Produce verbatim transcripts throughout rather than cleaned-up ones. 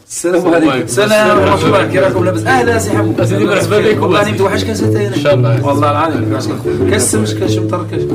السلام عليكم. السلام ورحمة الله. كي راكم لاباس؟ اهلا سي حمو. اسيدي مرحبا بك. والله راني متوحش كاسه ان شاء الله. والله العظيم كاسمش كاشمطر كاش.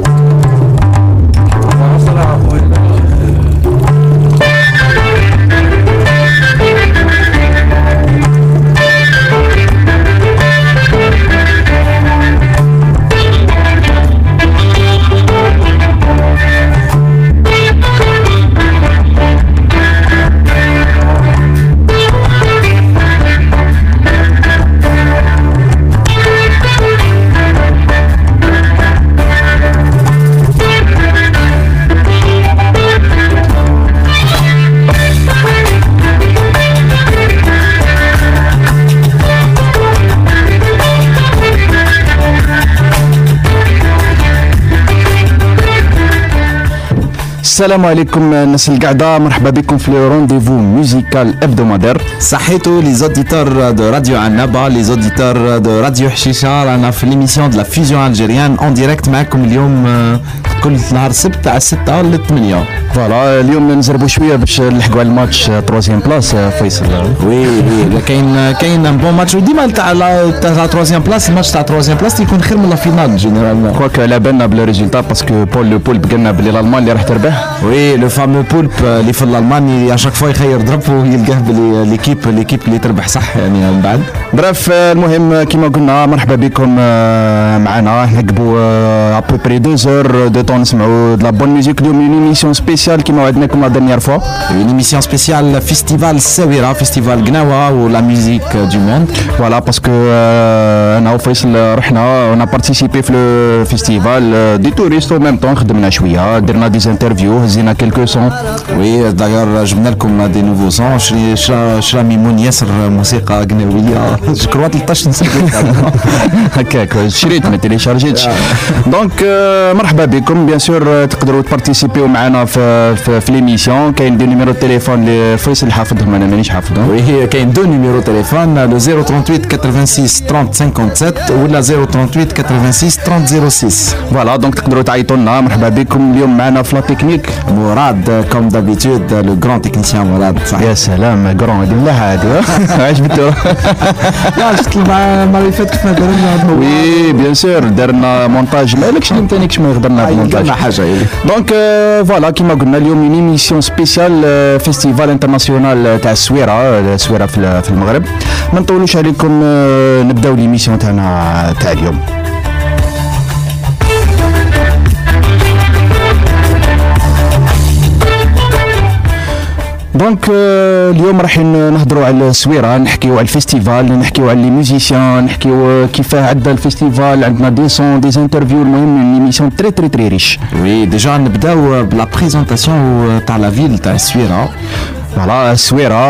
السلام عليكم الناس القاعدة، مرحبا بكم في رونديفو ميوزيكال ابدومادير. صحيتو لي زوديتور دو راديو عنابة، لي زوديتور دو راديو حشيشة، رانا في ليميسيون دو لا فيزيون الجيريان اون ديريكت معكم اليوم كل نهار السبت تاع الستة للثمانية. فوالا اليوم نزربوا شويه باش نلحقوا على الماتش تروزيام بلاس فيصل. وي وي كاين كاين ان بون ماتش ديما تاع تاع تروزيام بلاس، الماتش تاع تروزيام بلاس يكون خير من لا فينال جينيرالمون. كواك على بالنا بلو ريزولتا باسكو بول لو بول قالنا بلي الالمان اللي راح تربح. وي لو فامو بولب اللي في الالماني اشاك فوا يخير ضرب ويلقاه بلي ليكيب ليكيب اللي تربح صح يعني من بعد. بريف المهم كيما قلنا مرحبا بكم معنا، نحقبوا ابوبري دو زور دو طون نسمعوا د لا بون ميوزيك. اليوم اون ايميسيون سبيسيال كيما وعدناكم لا ديرنيير فوا، اون ايميسيون سبيسيال فيستيفال الساويرة، فيستيفال قناوة ولا ميوزيك دو موند. فوالا باسكو انا وفيصل رحنا اون بارتيسيبي في لو فيستيفال دي توريست، وميم طون خدمنا شويه، درنا دي انترفيو، هزينا كيلكو سون. وي دايور جبنا لكم دي نوفو سون. شري شرا ميمون ياسر موسيقى قناويه شكرا ثلاثطاش نسيت هكاك شريت ما تيليشارجيتش. دونك مرحبا بكم. بيان سور تقدروا تبارتيسيبيو معنا في في, في ليميسيون. كاين دي نيميرو تليفون اللي فيصل حافظهم انا مانيش حافظهم. وي هي كاين دو نيميرو تليفون، لو صفر ثمانية ثمانية ثمانية ثلاثين خمسة وسبعين ولا صفر ثمانية ثمانية ثمانية ثلاثين صفر ستة. فوالا دونك تقدروا تعيطوا لنا. مرحبا بكم. اليوم معنا في لا تكنيك مراد كوم دابيتود لو غران تكنيسيان مراد. يا سلام غران هذه ملاحه هذه عجبتو. لا شفت مع المره اللي فاتت كيفاش درنا. وي بيان سور درنا مونتاج مالكش اللي ثاني كش ما يهضرنا في المونتاج حاجه. دونك فوالا كيما قلنا اليوم اون ايميسيون سبيسيال فيستيفال انترناسيونال تاع السويره، السويره في المغرب. ما نطولوش عليكم، نبداو ليميسيون تاعنا تاع اليوم. دونك اليوم راح نهضروا على السويره، نحكيو على الفيستيفال، نحكيو على لي ميوزيسيان، نحكيو كيفاه عدى الفيستيفال، عندنا دي سون دي انترفيو. المهم اون ايميسيون تري تري تري ريش. وي ديجا نبداو بلا بريزونطاسيون تاع لا فيل تاع السويره. فوالا السويره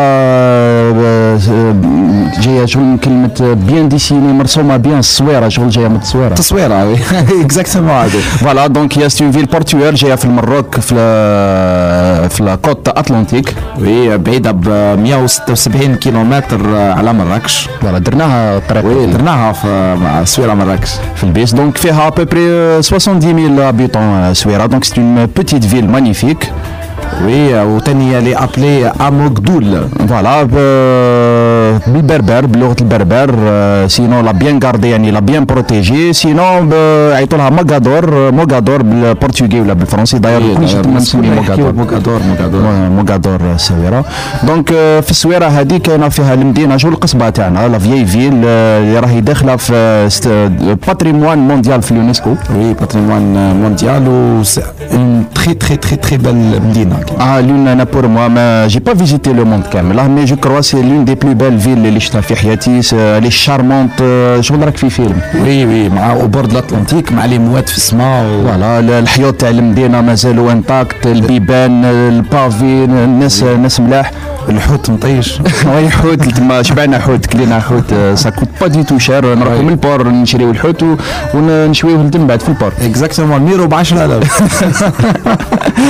جايه شغل من كلمه بيان ديسيني، مرسومه بيان. السويره شغل جايه من التصويره. التصويره وي اكزاكتومون هذا. فوالا دونك هي ستون فيل بورتوير جايه في المروك في في لاكوت اتلانتيك. وي بعيده ب مية وستة وسبعين كيلومتر على مراكش. فوالا درناها الطريق. وي درناها في مع السويره مراكش في البيس. دونك فيها ابوبري سبعين ميل هابيتون السويره. دونك سي اون بوتيت فيل مانيفيك. وي وثاني اللي ابلي اموغدول. فوالا بالبربر بلغه البربر. سينو لا بيان غاردي يعني لا بيان بروتيجي. سينو يعيطوا لها موغادور. موغادور بالبرتغالي ولا بالفرنسي داير كلشي تما مسمي موغادور. موغادور موغادور موغادور السويره. دونك في السويره هذه كاينه فيها المدينه شغل القصبه تاعنا لا فيي فيل اللي راهي داخله في باتريموان مونديال في اليونسكو. وي باتريموان مونديال و اون تري تري تري تري بال مدينه. Ah, l'une, أنا pour moi, mais j'ai pas visité le monde كامل, mais je crois c'est l'une des plus belles villes اللي شفتها في حياتي. elle est charmante. شغل راك في فيلم. وي وي مع وبرد الأطلنطيك مع لي مواد في السماء. فوالا الحيوط تاع المدينة مازالوا انتاكت، البيبان، البافي، الناس ناس ملاح. الحوت مطيش. وي حوت تما شبعنا حوت، كلينا حوت. سا كوت با دي تو شير. نروحو من البور نشريو الحوت ونشويوه من بعد في البور. اكزاكتومون ميرو ب عشرة آلاف.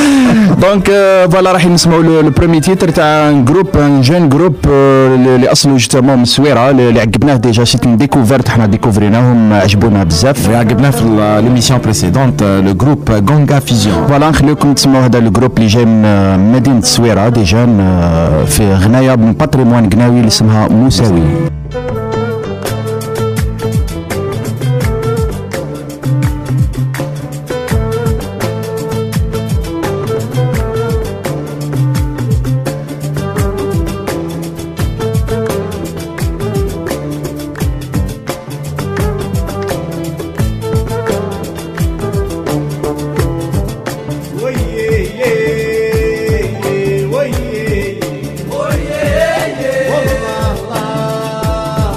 دونك فوالا راح نسمعوا لو بروميي تيتر تاع ان جروب ان جون جروب اللي اصله ننتقلوا جوستومون من السويره اللي عقبناه ديجا سيت ديكوفرت حنا ديكوفريناهم عجبونا بزاف عقبناه في ليميسيون بريسيدونت لو جروب غونغا فيزيون. فوالا نخليكم تسمعوا هذا الجروب اللي جاي من مدينه السويره ديجا في غنايه من باتريموان قناوي اللي اسمها موساوي. والله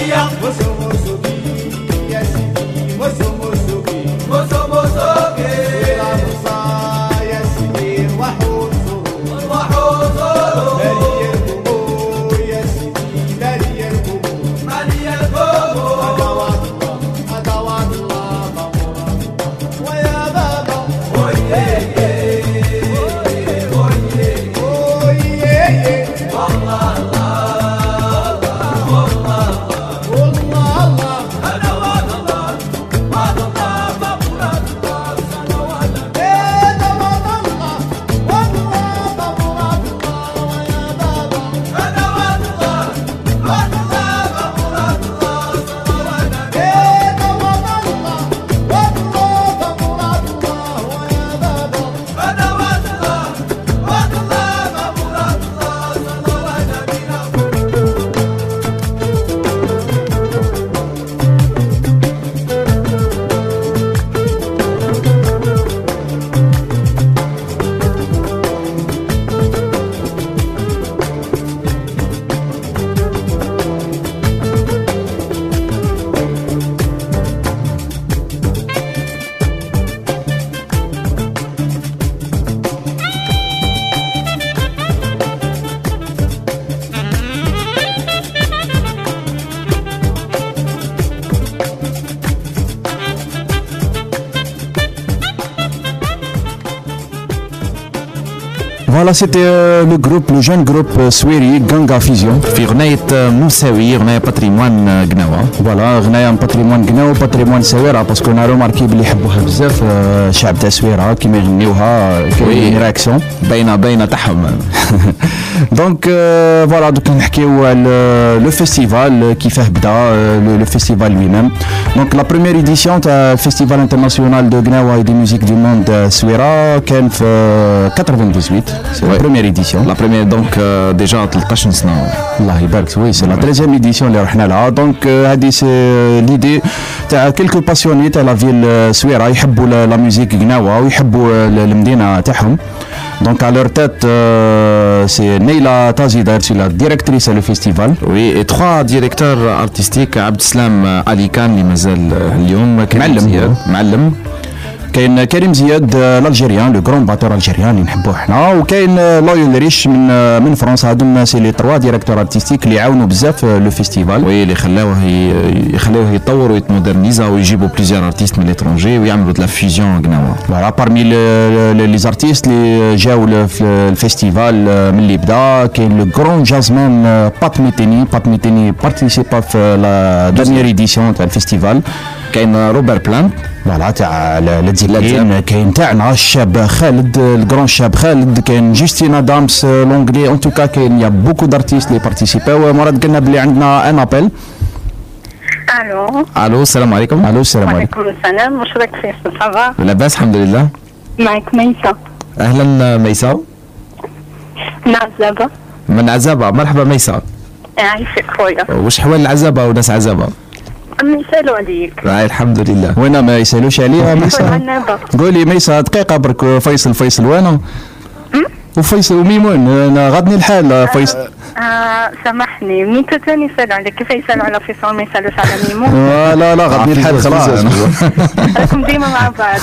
Voilà, c'était euh, le groupe, le jeune groupe euh, Sweri, Ganga Fusion. في أغنية موساوي أغنية باتريموان قناوة. فوالا أغنية باتريمون قناوة باتريمون سويرة باسكو أنا روماركي بلي يحبوها بزاف الشعب تاع سويرة كيما يغنيوها كاين رياكسيون باينة باينة تاعهم. دونك فوالا دوك نحكيو على لو فيستيفال كيفاه بدا لو فيستيفال لوي ميم. دونك لا بروميير ايديسيون تاع الفيستيفال انترناسيونال دو غناوا اي دي ميوزيك دو موند سويرة كان في ثمانية وثمانين. سي لا بروميير ايديسيون. لا بروميير دونك ديجا ثلاثطاش سنة. الله يبارك. وي سي لا تريزيام ايديسيون اللي رحنا لها. دونك هذه سي ليدي تاع كيلكو باسيوني تاع لا فيل سويرة يحبوا لا ميوزيك غناوا ويحبوا المدينة تاعهم. Donc à leur tête, euh, c'est Neila Tazidar, c'est la directrice du festival. Oui, et trois directeurs artistiques, Abdeslam Ali Khan, اللي مازال اليوم معلم معلم. كاين كريم زياد الالجيريان لو كرون باتور الجيريان اللي نحبوه حنا، وكاين لويل ريش من من فرنسا. هادوما سي لي تروا ديريكتور ارتستيك اللي عاونوا بزاف لو فيستيفال. وي اللي خلاوه يخليوه يتطور ويتمودرنيزا ويجيبوا بليزيور ارتيست من ليترونجي ويعملوا دلا فيزيون قناوه. فوالا بارمي لي زارتيست اللي جاو في الفيستيفال من اللي بدا كاين لو كرون جازمان بات ميتيني. بات ميتيني بارتيسيبا في لا دانيير ايديسيون تاع الفيستيفال. كاين روبر بلانت فوالا تاع لاتزيكين. كاين تاعنا الشاب خالد الكرون شاب خالد. كاين جوستينا دامس لونغلي. ان توكا كاين يا بوكو دارتيست اللي بارتيسيباو. مرات قلنا بلي عندنا ان ابل. الو الو السلام عليكم. الو السلام عليكم. وعليكم السلام. واش راك فيصل؟ صافا لاباس الحمد لله. معك ميسة. اهلا ميسة. من عزابة. من عزابة. مرحبا ميسة. عايشك خويا. واش حوال العزابة وناس عزابة؟ أم يسالوا عليك. راهي الحمد لله. وانا ما يسالوش عليها ميسة. قولي ميسة دقيقة برك. فيصل فيصل وانا وفيصل وميمون انا غادني الحال. فيصل آه سامحني ميتو ثاني يسالوا عليك. كيف يسالوا على فيصل ما يسالوش على ميمون؟ آه لا لا غادني الحال خلاص. راكم ديما مع بعض.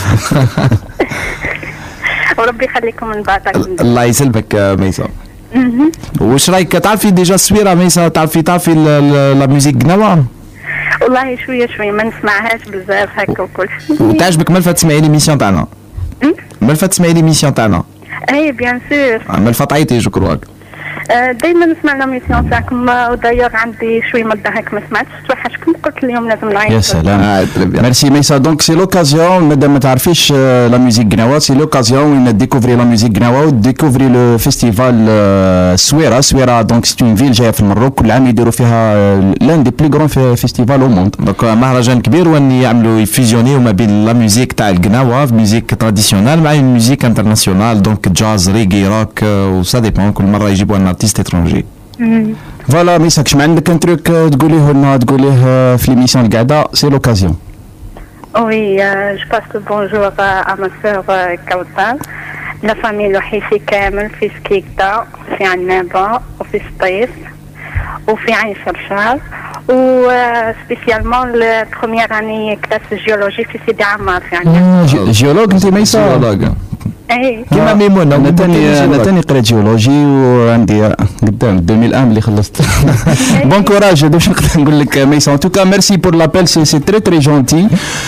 وربي يخليكم من بعض. الله يسلمك ميسة. واش رايك تعرفي ديجا السويرة ميسة؟ تعرفي تعرفي لا ميوزيك قناوة؟ والله شويه شويه ما نسمعهاش بزاف هكا وكل شيء. وتعجبك مالفه تسمعي ليميسيون تاعنا؟ مالفه تسمعي ليميسيون تاعنا؟ اي بيان سور. مالفه تعيطي جو كروك. دائما نسمع لاميسيون تاعكم. ودايوغ عندي شويه من الضحك ما سمعتش توحشكم قلت اليوم لازم نعيط. يا سلام. ميرسي ميسا. دونك سي لوكازيون مادام ما تعرفيش لا ميوزيك قناوة سي لوكازيون وين ديكوفري لا ميوزيك قناوة وديكوفري لو فيستيفال سويرة. سويرة دونك سي اون فيل جايه في المروك. كل عام يديروا فيها لان دي بلي غران فيستيفال او موند. دونك مهرجان كبير وين يعملوا يفيزيونيو ما بين لا ميوزيك تاع القناوة ميوزيك تراديسيونال مع ميوزيك انترناسيونال. دونك جاز ريغي روك وسا ديبون. كل مرة يجيبوا ان ارتيست اترونجي. فوالا ميسا كش ما عندك ان تروك تقوليه لنا تقوليه في ليميسيون القعده سي لوكازيون. وي جو باس بونجور ا ما سور كوثر لا فامي لوحيسي كامل في سكيكتا في عنابه وفي سطيف وفي عين شرشار ou spécialement la première année classe géologie في سيدي عمار يعني. جيولوج انت ميسا؟ جيولوج. اي. كيما ميمون انا تاني انا تاني قريت جيولوجي وعندي قدام ألفين وواحد اللي خلصت. بون كوراج باش نقدر نقول لك ميسا. ان توكا ميرسي بور لابيل سي سي تري تري جونتي.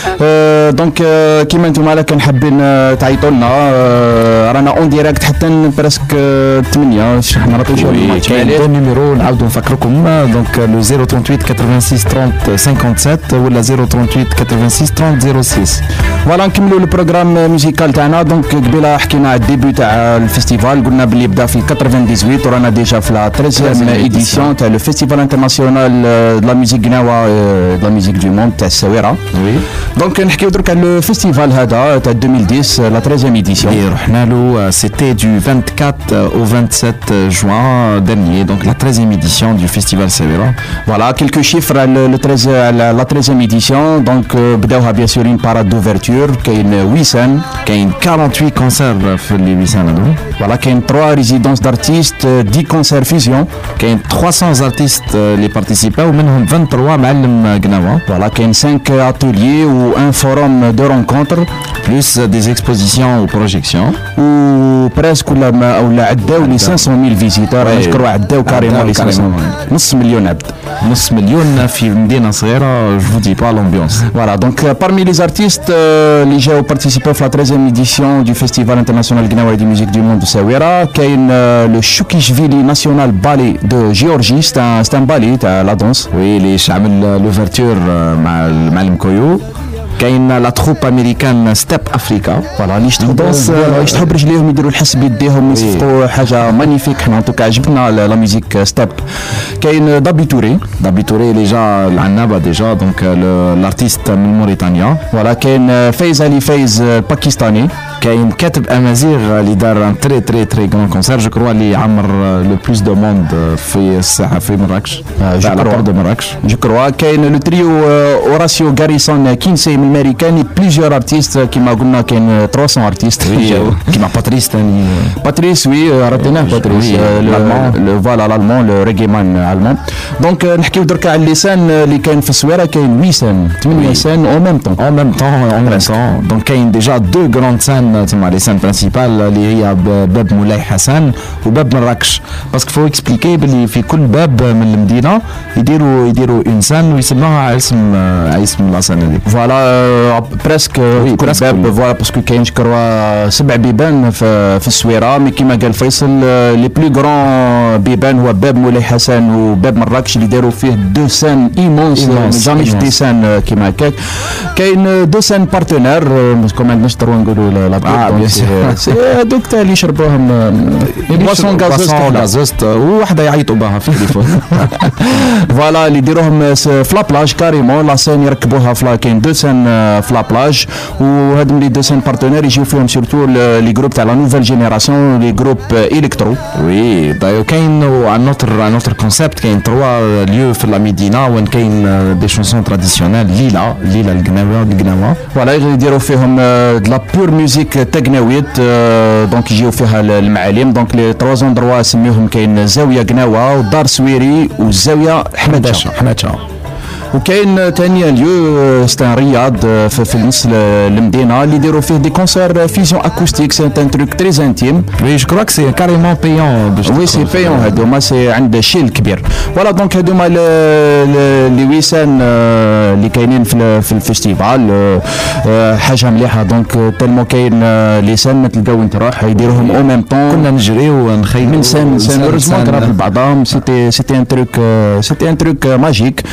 دونك كيما انتم على كان حابين تعيطوا لنا رانا اون ديريكت حتى برسك ثمانية حنا نعطيو كاين دو نيميرو نعاودو نفكركم دونك لو صفر ثمانية ثمانية ثلاثة وثلاثين ثلاثين خمسة وثمانين ولا صفر ثمانية ثمانية ستة وثمانين صفر ستة. فوالا نكملوا البروغرام ميوزيكال تاعنا. دونك قبيله حكينا على الديبي تاع الفيستيفال قلنا باللي بدا في ثمانية وثمانين ورانا ديجا في لا ثلاثيام ايديسيون تاع لو فيستيفال انترناسيونال دو لا ميوزيك غناوا دو لا ميوزيك دو موند تاع السويره. وي دونك نحكيو درك على لو فيستيفال هذا تاع ألفين وعشرة لا ثلاثيام ايديسيون. وي رحنا له سيتي دو أربعة وعشرين au vingt-sept juin dernier donc la treizième édition du festival Sawira. Voilà quelques chiffres le treize la treizième édition. Donc بداوها bien sûr une parade d'ouverture كاين huit scènes كاين quarante-huit concerts في les huit scènes هذو. Voilà كاين trois résidences d'artistes dix concerts fusion كاين trois cents artistes les participants ومنهم vingt-trois معلم قناوة. Voilà كاين cinq ateliers ou un forum de rencontres plus des expositions ou projections ou presque ولا ما ولا عداو لي خمسمية ألف فيزيتور. نشكروا عداو كاريمون لي نص مليون عبد نص مليون في مدينة صغيرة. je vous dis pas l'ambiance. Voilà donc parmi les artistes اللي جاو participer في la treizième édition du festival international Gnawa de musique du monde de Sawira كاين le Shukishvili National Ballet de Géorgie. c'est un c'est un ballet تاع la danse. oui اللي عمل l'ouverture مع المعلم كويو. كاين لا تروب امريكان ستيب افريكا. فوالا اللي يشتحوا دونس يشتحوا برجليهم يديروا الحس بيديهم يصفقوا حاجه مانيفيك. حنا نتوكا عجبنا لا ميوزيك ستيب. كاين دابي توري دابي توري اللي جا العنابه ديجا دونك الارتيست من موريتانيا. فوالا كاين فايز علي فايز باكستاني. كاين كاتب امازيغ اللي دار ان تري تري تري غران كونسير جو كروا اللي عمر لو بلوس دو موند في الساحه في مراكش تاع لابور دو مراكش جو كروا. كاين لو تريو اوراسيو غاريسون كينسي من الامريكان بليزيور ارتيست كيما قلنا كاين ثلاثمية ارتيست كيما باتريس ثاني باتريس وي رديناه باتريس الالمان فوالا الالمان لو ريغي مان المان. دونك نحكيو درك على اللسان اللي كاين في السويره كاين huit سان ثمانية سان او ميم طون او ميم طون اون ميم طون. دونك كاين ديجا دو غراند سان تما لي سان برينسيبال اللي هي باب مولاي حسن وباب مراكش باسكو فو اكسبليكي باللي في كل باب من المدينه يديروا يديروا اون سان ويسموها على اسم على اسم لاسان هذيك. فوالا بريسك كل باب فوالا باسكو كاين كروا سبع بيبان في في السويره. مي كيما قال فيصل لي بلو غران بيبان هو باب مولاي حسن وباب مراكش اللي داروا فيه دو سان ايمونس جامي دي سان كيما هكاك. كاين دو سان بارتنير كوم نشطروا نقولوا لا سي هذوك تاع اللي يشربوهم بواسون غازوست وواحده يعيطوا بها في التليفون. فوالا اللي يديروهم في لابلاج كاريمون لا سين يركبوها في كاين دو سان في لابلاج وهذم لي دو سان بارتنير يجيو فيهم سورتو لي جروب تاع لا نوفيل جينيراسيون لي جروب الكترو. وي دايو كاين ان اوتر ان اوتر كونسيبت كاين تروا ليو في لا ميدينا وين كاين دي شونسون تراديسيونيل ليلا ليلا القناوه القناوه فوالا يديروا فيهم د لا بور ميوزيك تقناويت. دونك يجيو فيها المعالم. دونك لي تروا زوندروا سميوهم كاين زاويه قناوه ودار سويري والزاويه حمدشه حمدشه. وكاين ثاني ليو ستان رياض في, في نص المدينه اللي يديروا فيه دي كونسير فيزيون اكوستيك. سي ان تروك تري انتيم. وي جو كروك سي كاريمون بيون. وي سي بيون هذوما سي عند شيل كبير. فوالا دونك هذوما لي ويسان اللي كاينين في, في الفيستيفال حاجه مليحه. دونك تالمو كاين لي سان تلقاو انت راح يديروهم او ميم طون. كنا نجريو ونخيلوا من سان سان اوريزمون قراب لبعضهم. سيتي سيتي ان تروك سيتي ان تروك ماجيك.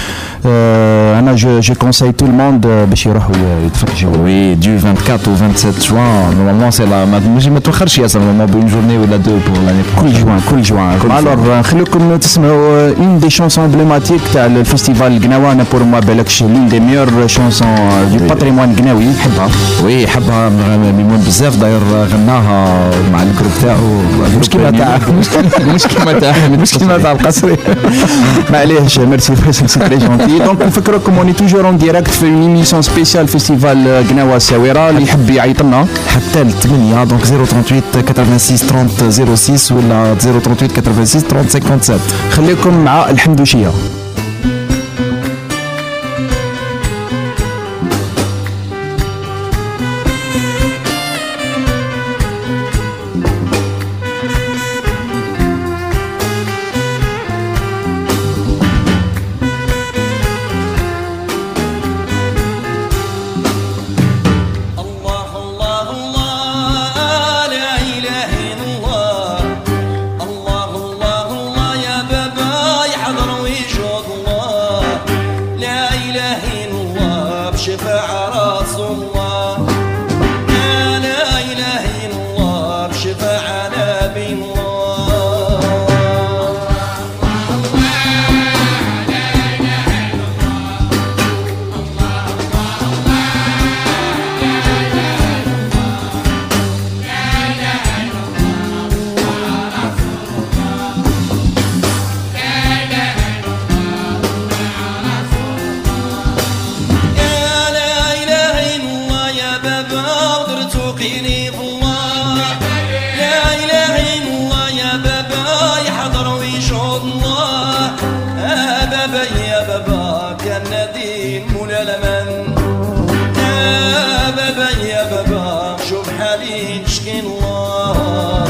انا جو جو كونساي تو الموند باش يروحوا يتفرجوا. وي دو vingt-quatre au vingt-sept juin نورمالمون سي لا ما توخرش ياسر نورمالمون بون جورني ولا دو بور لاني كل جوان كل جوان. الوغ نخليكم تسمعوا اون دي شونسون امبليماتيك تاع الفيستيفال القناوه. بور ما بالكش لين دي ميور شونسون دو باتريمون قناوي حبها. وي حبها ميمون بزاف داير غناها مع الجروب تاعو مش كيما تاع مش كيما تاع مش كيما تاع القصري. معليش ميرسي فيصل سي تري جونتي. دونك نفكركم اوني توجور اون ديريكت في اون ايميسيون سبيسيال فيستيفال قناوه الساويره. اللي يحب يعيط لنا حتى ل ثمانية دونك صفر ثمانية ثمانية ثمانية ثلاثين صفر ستة ولا صفر ثمانية ثمانية ثمانية ستة ثلاثين خمسة وخمسين. خليكم مع الحمدوشيه. يا بابا يا بابا كان نادين مولا لمن يا بابا يا بابا شوف حالي نشكي الله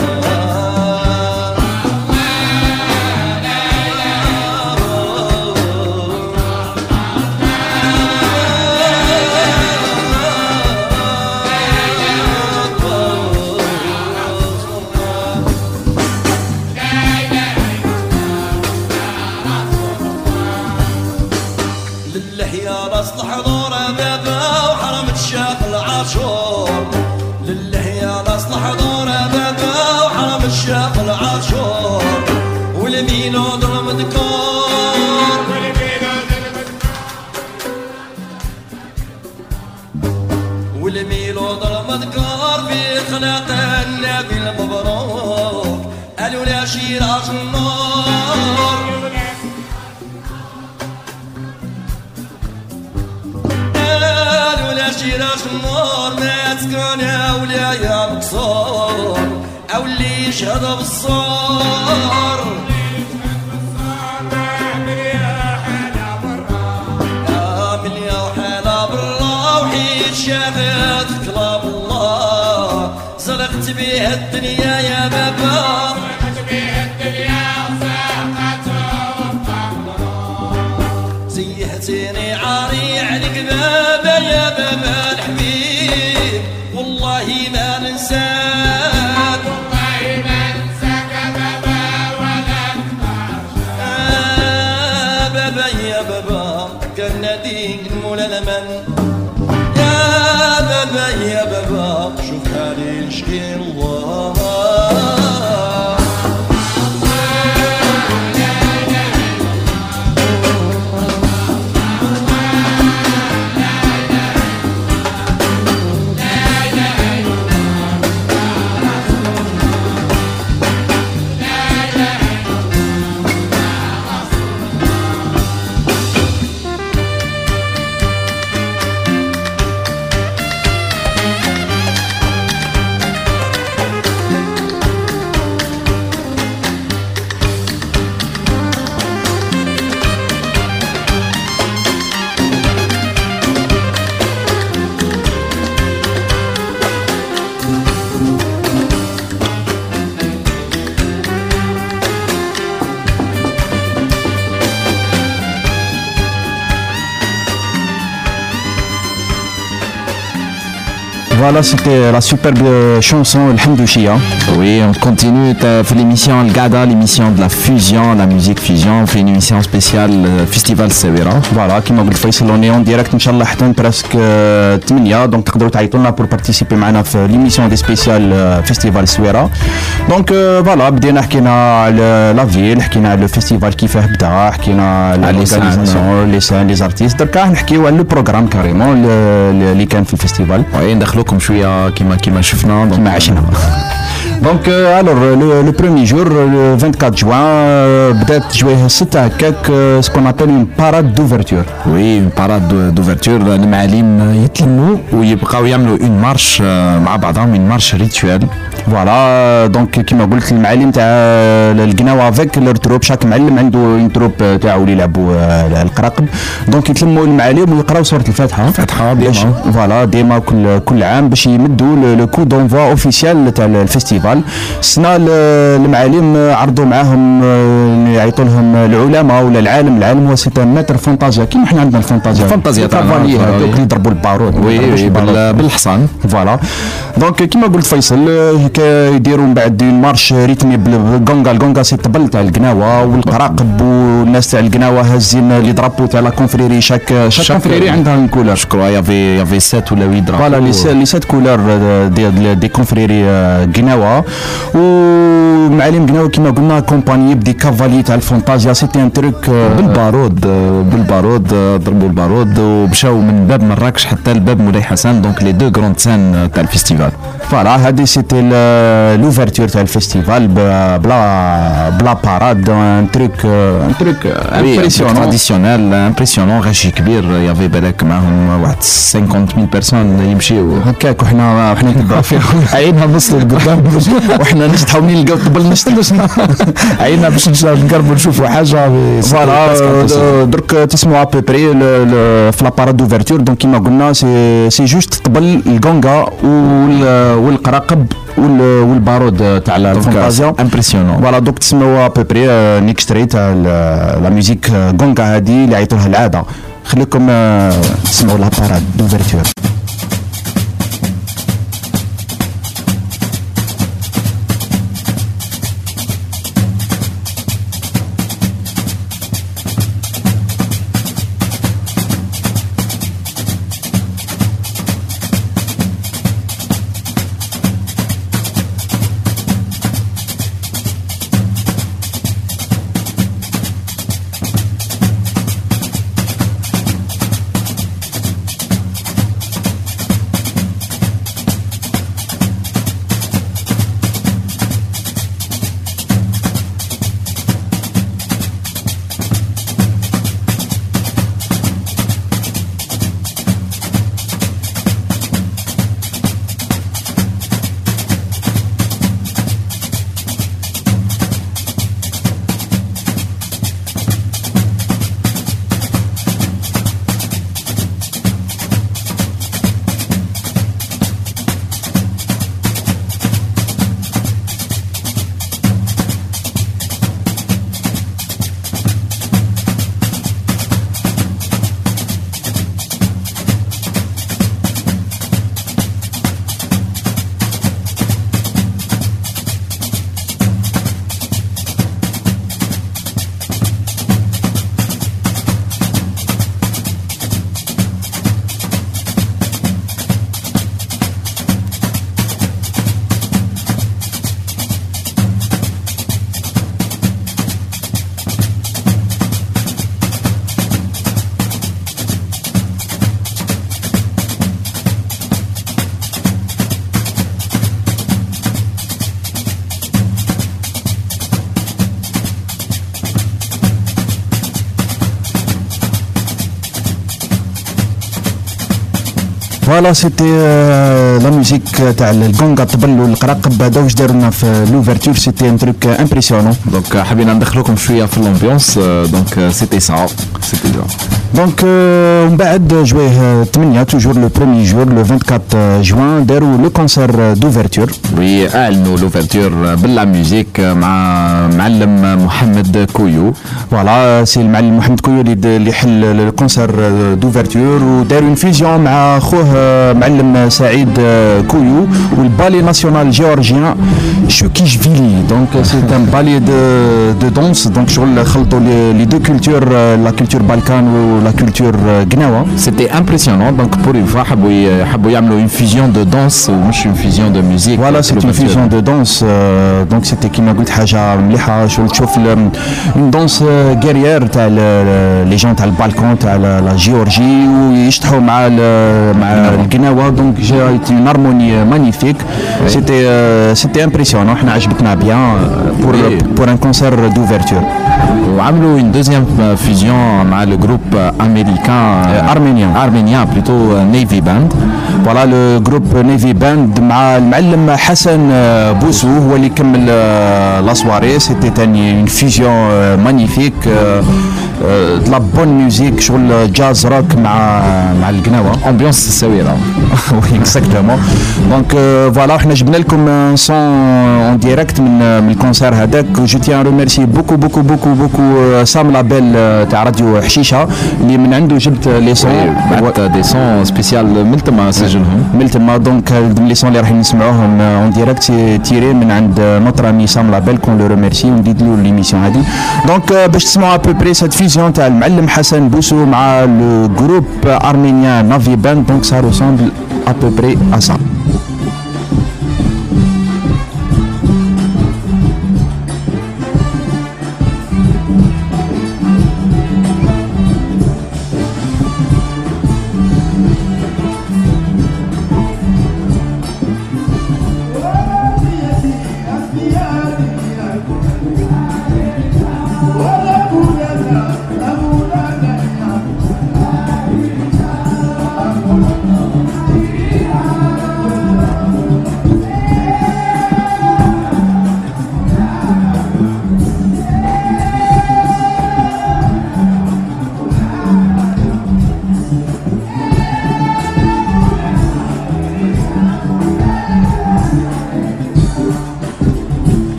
اصلح دور بابا وحرم الشاق العاشور لله يا اصلح دور بابا وحرم الشاق العاشور والميلو ضرب دكور والميلو ضرب دكور في خلق النبي المبروك قالوا لا شيراز النور شيراش النور ما تكون أولياء يا مقصور أو اللي يشهد بالصور آمن يا حلا بالله وحيد شافت كلام الله زرقت بيه الدنيا يا بابا زرقت بيه الدنيا زيهتني عاري عليك بابا يا بابا الحبيب والله ما ننساك والله ما ننساك يا بابا ولا آه بابا يا بابا كان ناديك مولا لمن يا بابا يا بابا شوف حالي نشكي الله Voilà, c'était la superbe chanson Alhamdouchia. Oui, on continue في l'émission Al-Gada, l'émission de la fusion, la musique fusion. On fait une émission spéciale Festival Sewera. Voilà, كما قلت فيصل اون اون ديريكت ان شاء الله حتى برسك ثمانية دونك تقدروا تعيطوا لنا بور بارتيسيبي معنا في ليميسيون دي سبيسيال فيستيفال سويرة. دونك فوالا بدينا حكينا على لا فيل، حكينا على الفيستيفال كيفاه بدا، حكينا على ليزانيزاسيون لي سان لي زارتيست. دركا نحكيو على لو بروغرام كاريمون اللي كان في الفيستيفال. وي ندخلوكم شويه كيما كيما شفنا كيما عشنا. دونك الور لو بروميي جور لو أربعة وعشرين جوان بدات تجويه ستة هكاك سكون ابل اون باراد دوفرتور. وي باراد دوفرتور المعالم يتلموا ويبقاو يعملوا اون مارش مع بعضهم، اون مارش ريتوال. فوالا دونك كيما قلت المعالم تاع القناوه افيك التروب، شاك معلم عنده اون تروب تاعو اللي يلعبوا القراقب. دونك يتلموا المعالم ويقراو سوره الفاتحه الفاتحه ديما فوالا ديما كل كل عام باش يمدوا لو كو دونفوا اوفيسيال تاع الفيستيفال. السنه المعالم عرضوا معاهم يعيطوا لهم العلماء ولا العالم. العالم هو سيت ماتر فانتازيا كيما حنا عندنا الفانتازيا الفانتازيا تاعنا هذوك اللي يضربوا البارود وي بالحصان. فوالا دونك كيما قلت فيصل يديروا من بعد مارش ريتمي بالكونغا. الكونغا سي الطبل تاع القناوه والقراقب والناس تاع القناوه هازين لي درابو تاع لا كونفريري. شاك شاك كونفريري عندها اون كولور. شكرا يافي يافي سات ولا وي درابو. فوالا لي سات كولور دي دي كونفريري قناوه ومعالم قناوه كيما قلنا كومباني بدي كافالي تاع الفانتازيا. سيتي ان تروك بالبارود بالبارود ضربوا البارود ومشاو من باب مراكش حتى لباب مولاي حسن. دونك لي دو غروند سان تاع الفيستيفال. فوالا هذه سيتي l'ouverture تاع الفيستيفال بلا بلا باراد ان تروك ان تروك امبرسيونون تراديسيونيل امبرسيونون غاشي كبير يافي بالك معاهم واحد خمسين مية بيرسون يمشيو هكاك وحنا وحنا نتبعوا فيهم عينها نص لقدام وحنا نجحوا منين نلقاو طبل نشتلوش عيننا باش نقربوا نشوفوا حاجه فوالا درك تسمعوا ابوبري في لاباراد دوفرتور دونك كيما قلنا سي سي جوست طبل الكونغا والقراقب والبارود تاع الفانتازيا امبرسيونون فوالا دوك تسمعوا ابوبري نيكستري تاع لا ميوزيك كونغا هذه اللي عيطوا لها العاده خليكم تسمعوا لاباراد دوفرتور. فوالا سيتي لا ميوزيك تاع الكونغا طبل والقراقب هذا واش داروا لنا في لوفرتور سيتي ان تروك امبرسيونون دونك حبينا ندخلوكم شويه في الامبيونس دونك سيتي سا سيتي سا دونك ومن بعد جويه ثمانية توجور لو بروميي جور لو أربعة وعشرين جوان داروا لو كونسير دوفرتور وي اعلنوا لوفرتور باللا ميوزيك مع معلم محمد كويو فوالا سي المعلم محمد كويو اللي اللي حل الكونسير دوفرتور وداروا اون فيزيون مع خوه معلم سعيد كويو والبالي ناسيونال جيورجيان شوكيشفيلي دونك سي ان بالي دو دو دونس دونك شغل خلطوا لي دو كولتور لا كولتور بالكان ولا كولتور قناوه سيتي امبرسيونون دونك بور اون فوا حبوا حبوا يعملوا اون فيزيون دو دونس ومش اون فيزيون دو ميوزيك فوالا سي اون فيزيون دو دونس دونك سيتي كيما قلت حاجه مليحه شغل تشوف اون دونس غيريير تاع لي جون تاع البالكون تاع لا جيورجي ويشطحوا مع مع القناوه دونك جات اون هارموني مانيفيك سيتي سيتي امبرسيونون حنا عجبتنا بيان بور بور ان كونسير دوفرتور وعملوا اون دوزيام فيزيون مع لو جروب امريكان ارمينيان ارمينيان بلوتو نيفي باند فوالا لو جروب نيفي باند مع المعلم حسن بوسو هو اللي كمل لا سواري سيتي تاني اون فيزيون مانيفيك de la bonne musique شغل جاز روك مع مع القناوه امبيونس سويره وي اكزاكتومون دونك فوالا حنا جبنا لكم سون اون ديريكت من من الكونسير هذاك جو تيان ريميرسي بوكو بوكو بوكو بوكو سام لابيل تاع راديو حشيشه اللي من عنده جبت لي سون بعت دي سون سبيسيال من تما سجلهم من تما دونك لي سون اللي راح نسمعوهم اون ديريكت تيري من عند نوتر امي سام لابيل كون لو ريميرسي وندير له ليميسيون هذه دونك باش تسمعوا ابوبري سات فيزيون تاع المعلم حسن بوسو مع لو جروب ارمينيان نافي باند دونك سا ressemble à peu près à ça.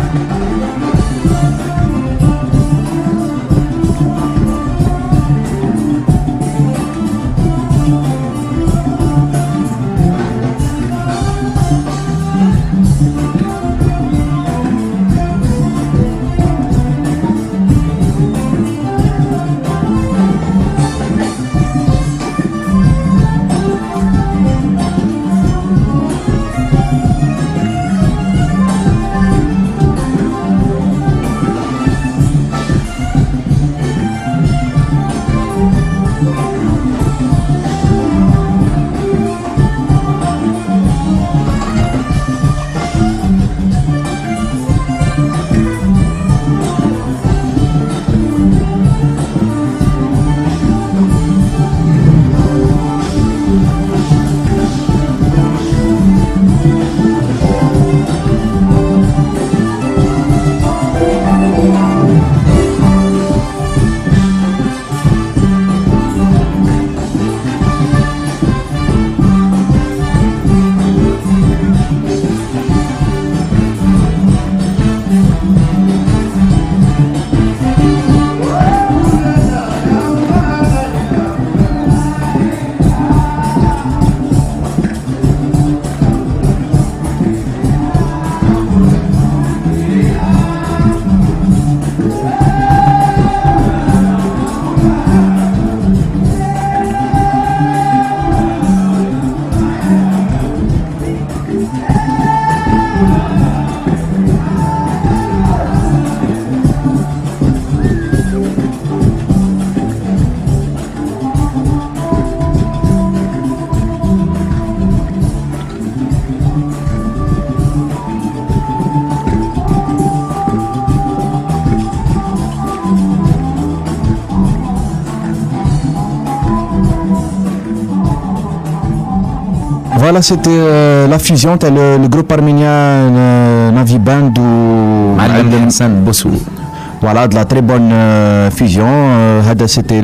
Voilà, c'était euh, la fusion, t'as le, le groupe arménien euh, Navi Band ou معلم حسن بوسو. Voilà, de la très bonne euh, fusion. Euh, c'était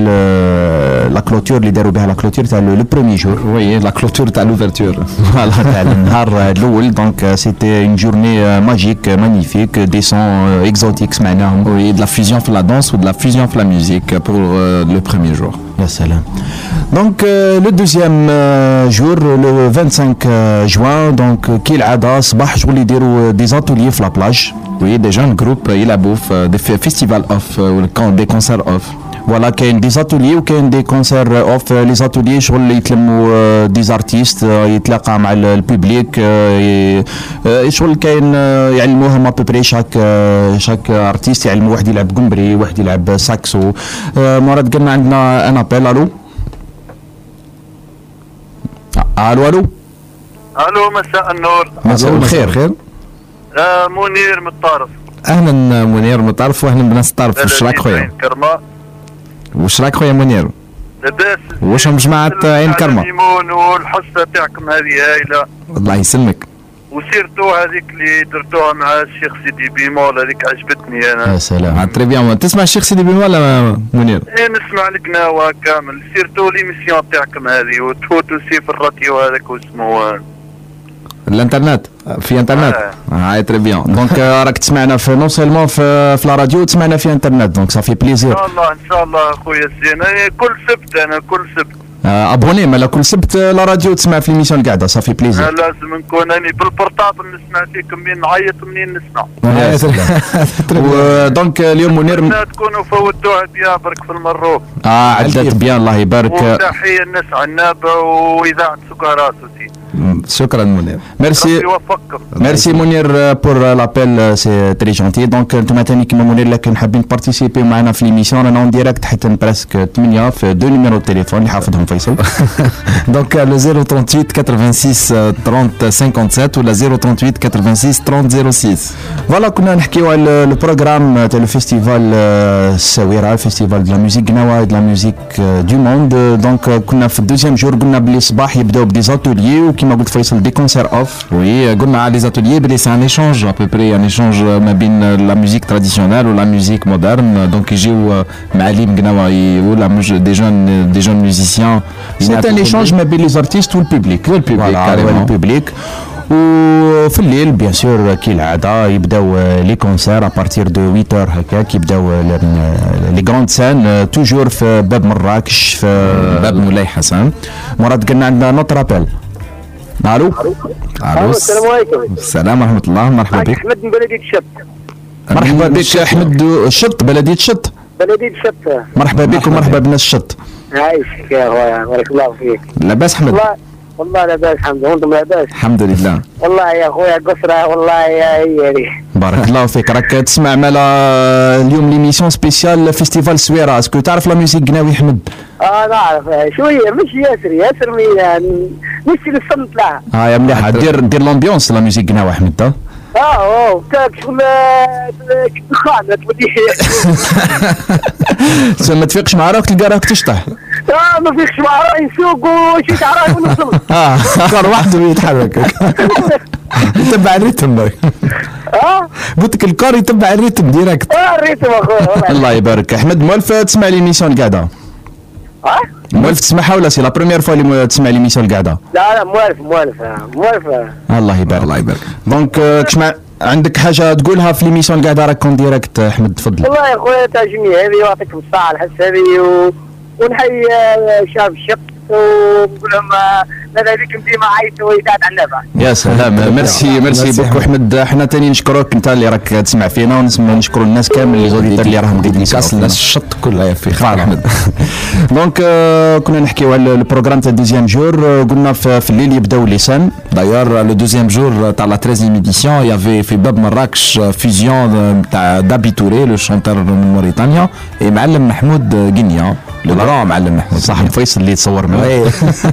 le, la clôture, اللي داروا بها la clôture تاع le, le premier jour. Oui, la clôture تاع l'ouverture. Voilà, تاع النهار الأول. Donc euh, c'était une journée euh, magique, magnifique, des sons euh, exotiques سمعناهم. Oui, de la fusion في la danse ou de la fusion في la musique pour euh, le premier jour. Ya salam. Donc euh, le deuxième euh, jour, le vingt-cinq euh, juin, donc كالعادة صباح شغل يديروا des ateliers في la plage. Oui, des jeunes groupes يلعبوا في des festivals off ou des concerts off. Voilà, كاين des ateliers وكاين des concerts off. Les ateliers شغل يتلموا des artistes يتلاقى مع الببليك شغل كاين يعلموهم ابوبري شاك شاك ارتيست يعلموا واحد يلعب قنبري واحد يلعب ساكسو. مرات قلنا عندنا ان ابل. الو الو الو الو مساء النور. مساء الخير. خير. آه منير من الطارف. اهلا منير من الطرف واهلا بناس الطرف. واش راك خويا؟ كرمه. واش راك خويا منير؟ لاباس. واش مجموعة عين كرمه؟ الميمون والحصه تاعكم هذه هايله. الله يسلمك. وسيرتو هذيك اللي درتوها مع الشيخ سيدي بيمول هذيك عجبتني انا. يا سلام. تري بيان. تسمع الشيخ سيدي بيمول ولا منير؟ ايه نسمع القناوه كامل. سيرتو ليميسيون تاعكم هذه وتفوتوا سي في الراديو هذاك واسمه الانترنت في انترنت. هاي تري بيان. دونك راك تسمعنا في نو سيلمون في في لا راديو تسمعنا في انترنت دونك صافي بليزير. ان شاء الله ان شاء الله اخويا الزين. كل سبت انا كل سبت. ابوني مالا كل سبت لا راديو تسمع في ليميسيون القعده صافي بليزير. لازم نكون اني بالبورطابل نسمع فيكم منين نعيط منين نسمع. دونك اليوم منير تكونوا فوتوها بيان برك في المروك. اه عدت بيان الله يبارك. وتحيه الناس عنابه واذاعه سكرات وسي. شكرا منير. ميرسي. ميرسي منير بور لابيل سي تري جونتي. دونك انتم ثاني كيما منير لكن حابين بارتيسيبي معنا في ليميسيون رانا اون ديريكت حتى بريسك ثمانية في دو نيميرو تليفون اللي حافظهم فيصل. دونك لو صفر ثمانية وثمانين ستة وثمانين ثلاثين خمسة وثمانين ولا صفر ثمانية وثمانين ثمانين ثلاثين صفر ستة. فوالا كنا نحكيو على البروغرام تاع الفيستيفال الساويرة الفيستيفال دو لا ميوزيك قناوة دو لا ميوزيك دو موند. دونك كنا في الدوزيام جور قلنا بلي الصباح يبداو بدي زاتوليي كما قلت فيصل دي كونسير اوف. وي قلنا على لي زاتوليي بلي سي ان ايشونج ابوبري ان ايشونج ما بين لا ميوزيك تراديسيونيل ولا ميوزيك مودرن. دونك يجيو معالم قناوة ولا دي جون دي جون ميوزيسيان. سي ان ايشونج ما بين لي زارتيست والبوبليك. والبوبليك والبوبليك وفي الليل بيان سور كالعاده يبداو لي كونسير ابارتير دو ثمانية اور هكاك يبداو لي غروند سان توجور في باب مراكش في باب مولاي حسن. مراد قلنا عندنا نوت رابيل. الو الو السلام عليكم. السلام ورحمه الله. مرحبا بك. احمد من بلديه الشط. مرحبا بك احمد الشط بلديه الشط. بلديه الشط. مرحبا بك ومرحبا بالناس الشط. عايشك يا خويا بارك الله فيك. لاباس احمد؟ والله والله لاباس الحمد لله. وانتم لاباس؟ الحمد لله. والله يا خويا قصره والله يا هي. بارك الله فيك. راك تسمع مالا اليوم ليميسيون سبيسيال فيستيفال السويره. اسكو تعرف لا موسيك قناوي احمد؟ اه نعرف شويه مش ياسر ياسر مي يعني نمشي للصمت لها. اه يا مليحه دير دير لومبيونس لا موسيك قناوي احمد. اه اه تاك شغل دخان تودي. ما تفيقش مع راك تلقى راك تشطح. اه ما فيكش مع راي نسوق وشي تاع راي ونوصل. اه كان وحده يتحرك. يتبع الريتم. اه قلت لك الكار يتبع الريتم ديريكت. اه الريتم اخويا. الله يبارك. احمد مولف تسمع ليميسيون القعده؟ اه مولف تسمعها ولا سي لا بروميير فوا اللي تسمع ليميسيون القعده؟ لا لا موالف موالف موالف. الله يبارك. الله يبارك. دونك كش مع عندك حاجه تقولها في ليميسيون القعده راك كون ديريكت احمد تفضل. والله يا خويا تعجبني هذه ويعطيكم الصحه الحس هذه و... ونحيي شعب الشق ونقول لهم ماذا بكم ديما عيطوا ويتعد على النفع. يا سلام ميرسي ميرسي بوكو احمد. احنا تاني نشكروك انت اللي راك تسمع فينا ونسمع نشكروا الناس كامل اللي زوديتر اللي راهم قاعدين كاس الناس الشط كلها يا في احمد. دونك كنا نحكيو على البروغرام تاع دوزيام جور. قلنا في الليل يبداو اللسان. دايور لو دوزيام جور تاع لا تريزيام ايديسيون يافي في باب مراكش فيزيون تاع دابي توري لو شونتور من موريتانيا اي معلم محمود غينيا لو غران معلم محمود صاحب فيصل اللي تصور معاه.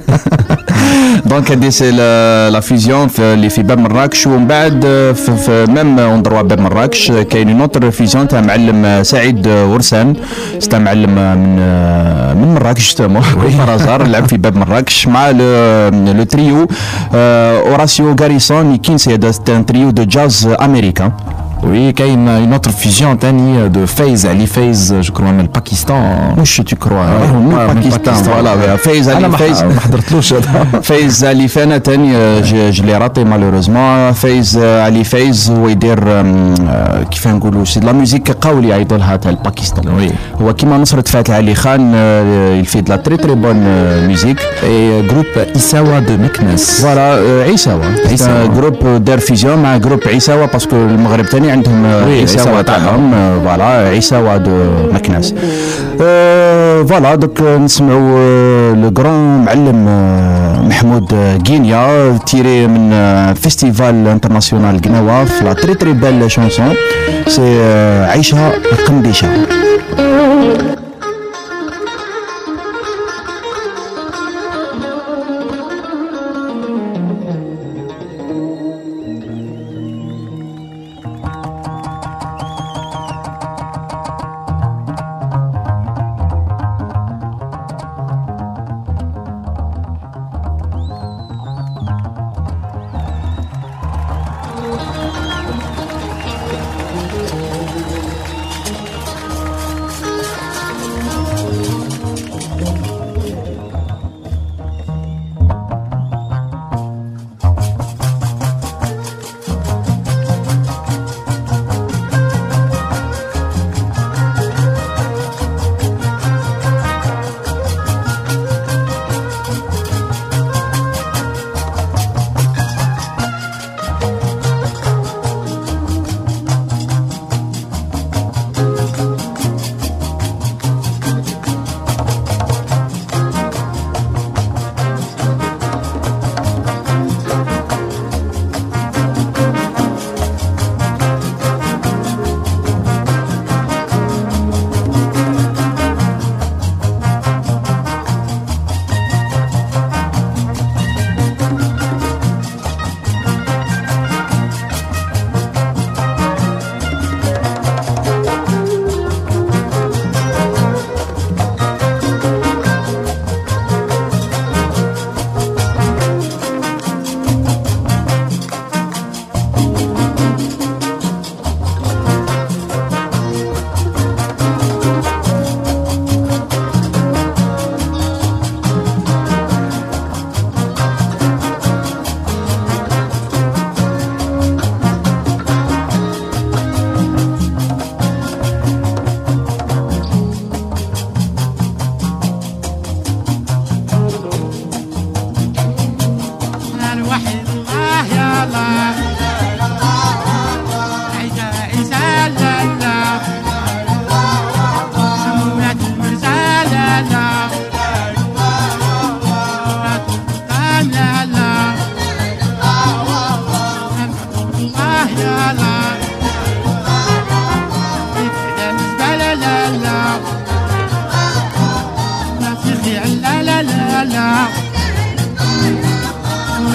دونك هادي سي لا فيزيون اللي في باب مراكش. ومن بعد في, في ميم اندروا باب مراكش كاين اون اوتر فيزيون تاع معلم سعيد ورسان. ستا معلم من من مراكش تمو فرازار لعب في باب مراكش مع لو تريو اوراسيو غاريسون كين سي ان تريو دو جاز امريكان. وي كاين اون اوتر فيزيون تاني دو فايز علي فايز جو كرو من الباكستان. واش تو كرو من الباكستان فوالا فايز علي فايز ما حضرتلوش. فايز علي فانا تاني جلي راتي مالوروزمون. فايز علي فايز هو يدير كيف نقولوا سي لا موزيك قولي يعيطوا لها تاع الباكستان. وي هو كيما نصرة فاتح علي خان يفي دو لا تري تري بون موزيك. اي جروب عيساوا دو مكناس. فوالا عيساوا عيساوا جروب دار فيزيون مع جروب عيساوا باسكو المغرب تاني عندهم عيساوا تاعهم. فوالا عيساوا دو مكناس. فوالا دوك نسمعوا لو غران معلم محمود غينيا تيري من فيستيفال انترناسيونال قناوه في لا تري تري بال شونسون سي عيشها قنديشه.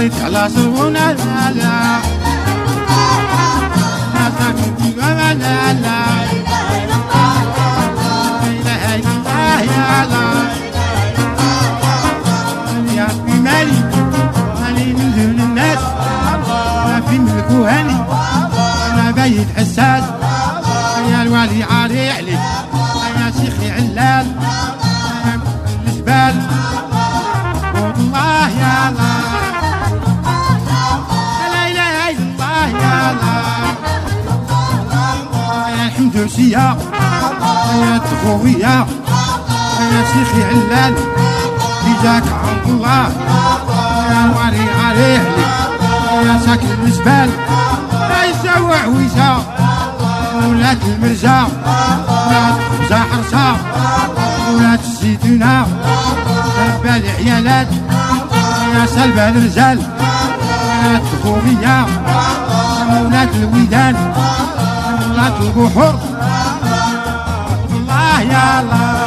بغيت على صونا لا لا ما تكون لا لا لا إله إلا الله يا الله يا في مالي مالي من دون الناس ما في ملك وهني أنا بايت حساس يا الوالي عاري عليك يا شيخي علال الجبال والله يا الله لا إله إلا الله يا الله يا الحمدوسية يا التخوية يا شيخي علال في جاك عبد الله يا الوالي عاري عليك يا ساكن الجبال لا يسوع ويسا ولات المرزا ولات خبزة حرصة ولات الزيتونة سلبة العيالات يا سلبة الرجال ولات الخومية ولات الويدان ولات البحور الله يا الله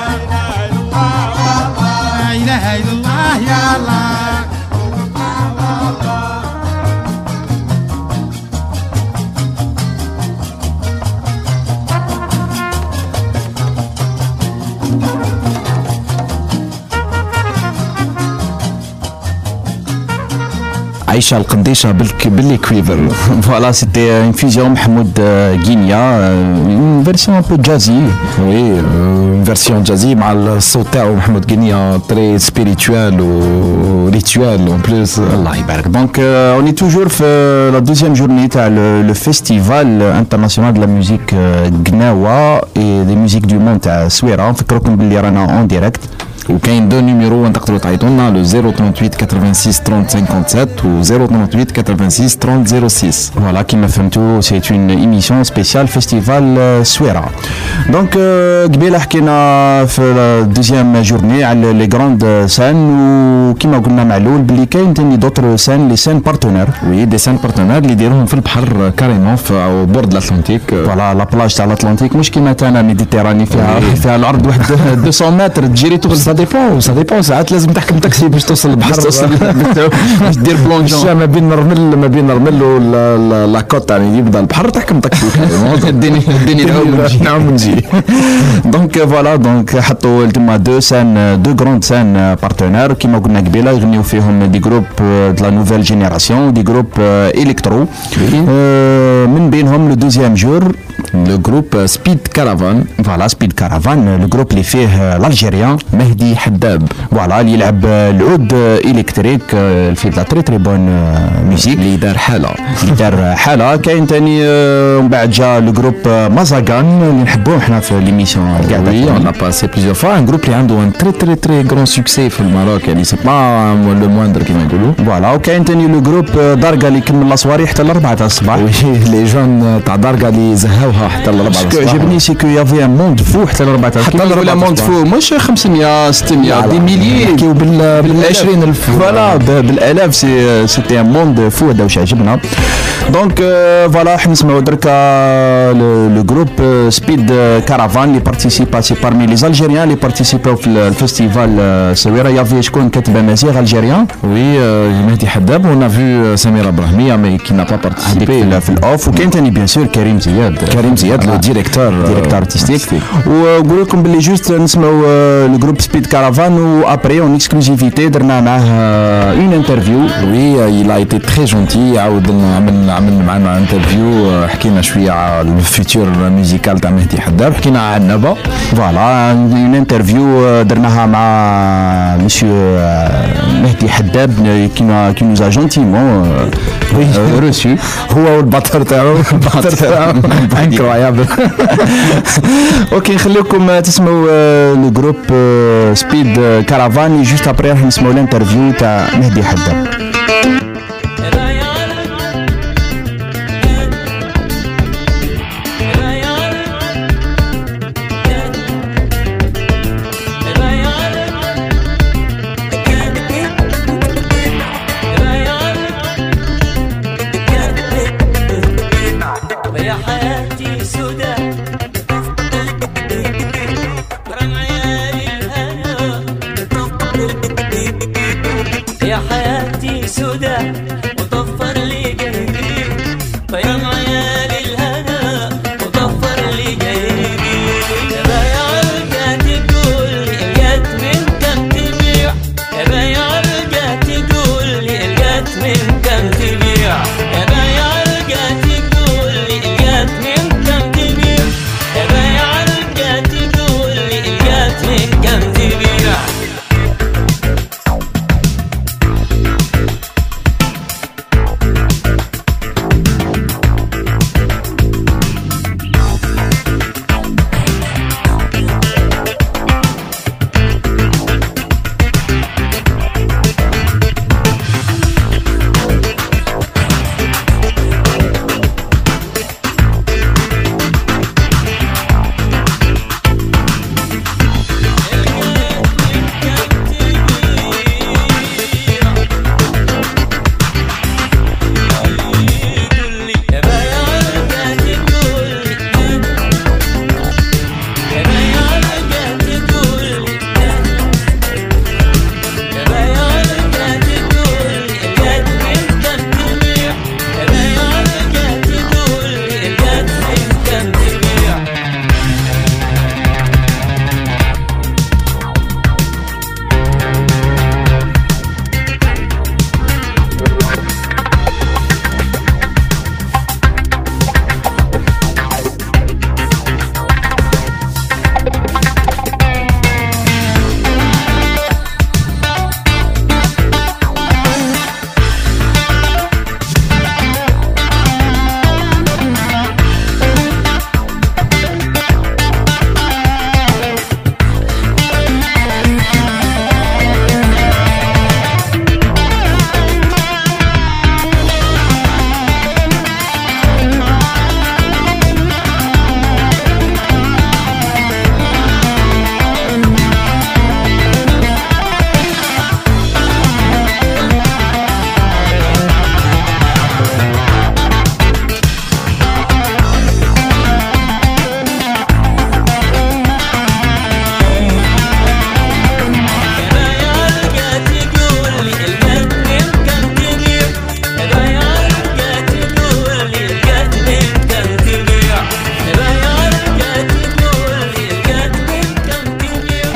لا إله إلا الله يا الله عايشه القنديشه بالكويفر. Voilà, c'était une fusion Mahmoud Guinia, une version un peu jazzy. Oui, une version jazzy مع الصوت تاعو محمود غينيا très spirituel ou rituel en plus. Allah يبارك. Donc euh, on est toujours في la deuxième journée تاع le, le festival international de la musique Gnawa et des musiques du monde تاع سويرة. نفكركم باللي رانا en direct. وكاين دو نيميرو وين تقدروا تعيطوا لنا لو صفر ثمانية ثمانية ثمانية ثمانية خمسة و صفر ثمانية ثمانية ثمانية صفر صفر ستة. Voilà, كما فهمتوا c'est une émission spéciale festival سويرة. Donc قبيله حكينا في الدوزيام جورني على لي غراند سان وكما قلنا معلول باللي كاين ثاني دوطر سان لي سان بارتنير. وي دي سان بارتنير اللي يديروهم في البحر كاريمون في بورد الاتلانتيك. فوالا لا بلاج تاع الاتلانتيك مش كيما تاعنا ميديتيراني فيها فيها العرض واحد مئتين متر تجري توصل. سا ديبون سا ديبون ساعات لازم تحكم تاكسي باش توصل البحر باش دير بلونجون ما بين الرمل ما بين الرمل ولا كوت يعني يبدا البحر تحكم تاكسي اديني اديني نعاود نجي. دونك فوالا دونك حطوا تما دو سان دو غروند سان بارتنير كيما قلنا قبيله يغنيو فيهم دي جروب دو لا نوفيل جينيراسيون دي جروب الكترو. من بينهم لو دوزيام جور لو جروب سبيد كارافان. فوالا سبيد كارافان لو جروب اللي فيه الالجيريان مهدي حداب. فوالا اللي يلعب العود الكتريك في لا تري تري بون ميوزيك اللي دار حاله اللي دار حاله. كاين ثاني من بعد جا لو جروب مازاغان اللي نحبوه احنا في ليميسيون قاعده. وي اون ا باسي بليزيور فوا ان جروب اللي عنده ان تري تري تري غران سوكسي في الماروك يعني سي با لو موندر كيما يقولوا. فوالا وكاين ثاني لو جروب دارغا اللي كمل لاصواري حتى الاربعه تاع الصباح. وي لي جون تاع دارغا اللي زهاوها حتى الاربعه تاع الصباح. عجبني سي كو يافي ان موند فو حتى الاربعه تاع حتى الاربعه موند فو مش خمسمية ستمية دي ميليي نحكيو بال عشرين ألف. فوالا بالالاف سي سيتي ان موند فو هذا واش عجبنا. دونك فوالا حنا نسمعوا دركا لو جروب سبيد كارافان اللي بارتيسيبا سي بارمي لي الجيريان اللي بارتيسيباو في الفيستيفال سويرة. يافي شكون كاتب مزيغ الجيريان. وي مهدي حداب ونا في سميرة ابراهيميه مي كي نا با بارتيسيبي في الاوف. وكاين ثاني بيان سور كريم زياد كريم زياد لو ديريكتور ديريكتور ارتستيك. ونقول لكم باللي جوست نسمعوا لو جروب سبيد كارافان وابري اون اكسكلوزيفيتي درنا معاه اون انترفيو. وي il a été très gentil عاود عمل عمل معنا انترفيو حكينا شويه على الفيتور ميوزيكال تاع مهدي حداب حكينا على النبا. فوالا اون انترفيو درناها مع مسيو مهدي حداب كي كي نوزا جونتيمون روسو هو والبطر تاعو البطر تاعو انكرويابل. اوكي نخليكم تسمعوا لو جروب سبيد كارافان جوست ابري راح نسمعوا الانترفيو تاع مهدي حداب. يا حياتي سوداء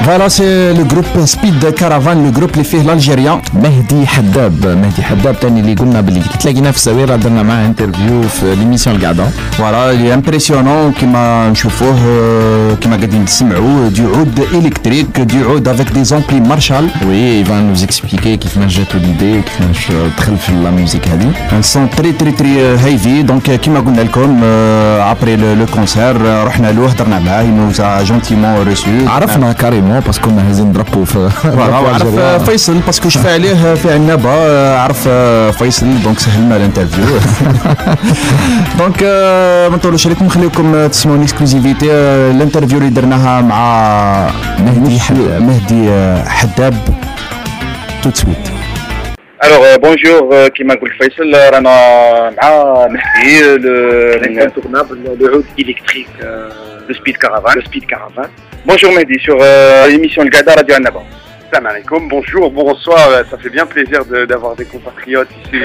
Voilà, c'est le groupe Speed Caravan, le groupe اللي فيه l'Algérien مهدي حداب. مهدي حداب تاني اللي قلنا باللي تلاقينا في السويرة درنا معاه انترفيو في ليميسيون القعدة. فوالا اللي امبرسيونون كيما نشوفوه كيما قاعدين تسمعوا دو عود الكتريك دو عود افيك دي زامبلي مارشال. وي il va nous expliquer كيفاش جاتو ليدي كيفاش دخل في لا ميوزيك هذه. ان سون تري تري تري هايفي دونك كيما قلنا لكم ابري لو كونسير رحنا له هضرنا معاه نوزا جونتيمون ريسو. عرفنا كاريمون باسكو كنا هازين نضربوا في فوالا عرف فيصل باسكو شفى عليه في عنابه عرف فيصل دونك سهلنا الانترفيو. دونك ما نطولوش عليكم نخليكم تسمعوا الاكسكلوزيفيتي الانترفيو اللي درناها مع مهدي مهدي حداب tout de suite. Alors euh, bonjour, euh, كيما قلت فيصل رانا مع مهدي l'incontournable le route électrique euh, de Speed Caravan. Le Speed Caravan. Bonjour Mehdi sur euh, l'émission Le Gada Radio Annaba. Salam alaikum, bonjour, bonsoir, ça fait bien plaisir d'avoir de, des compatriotes ici.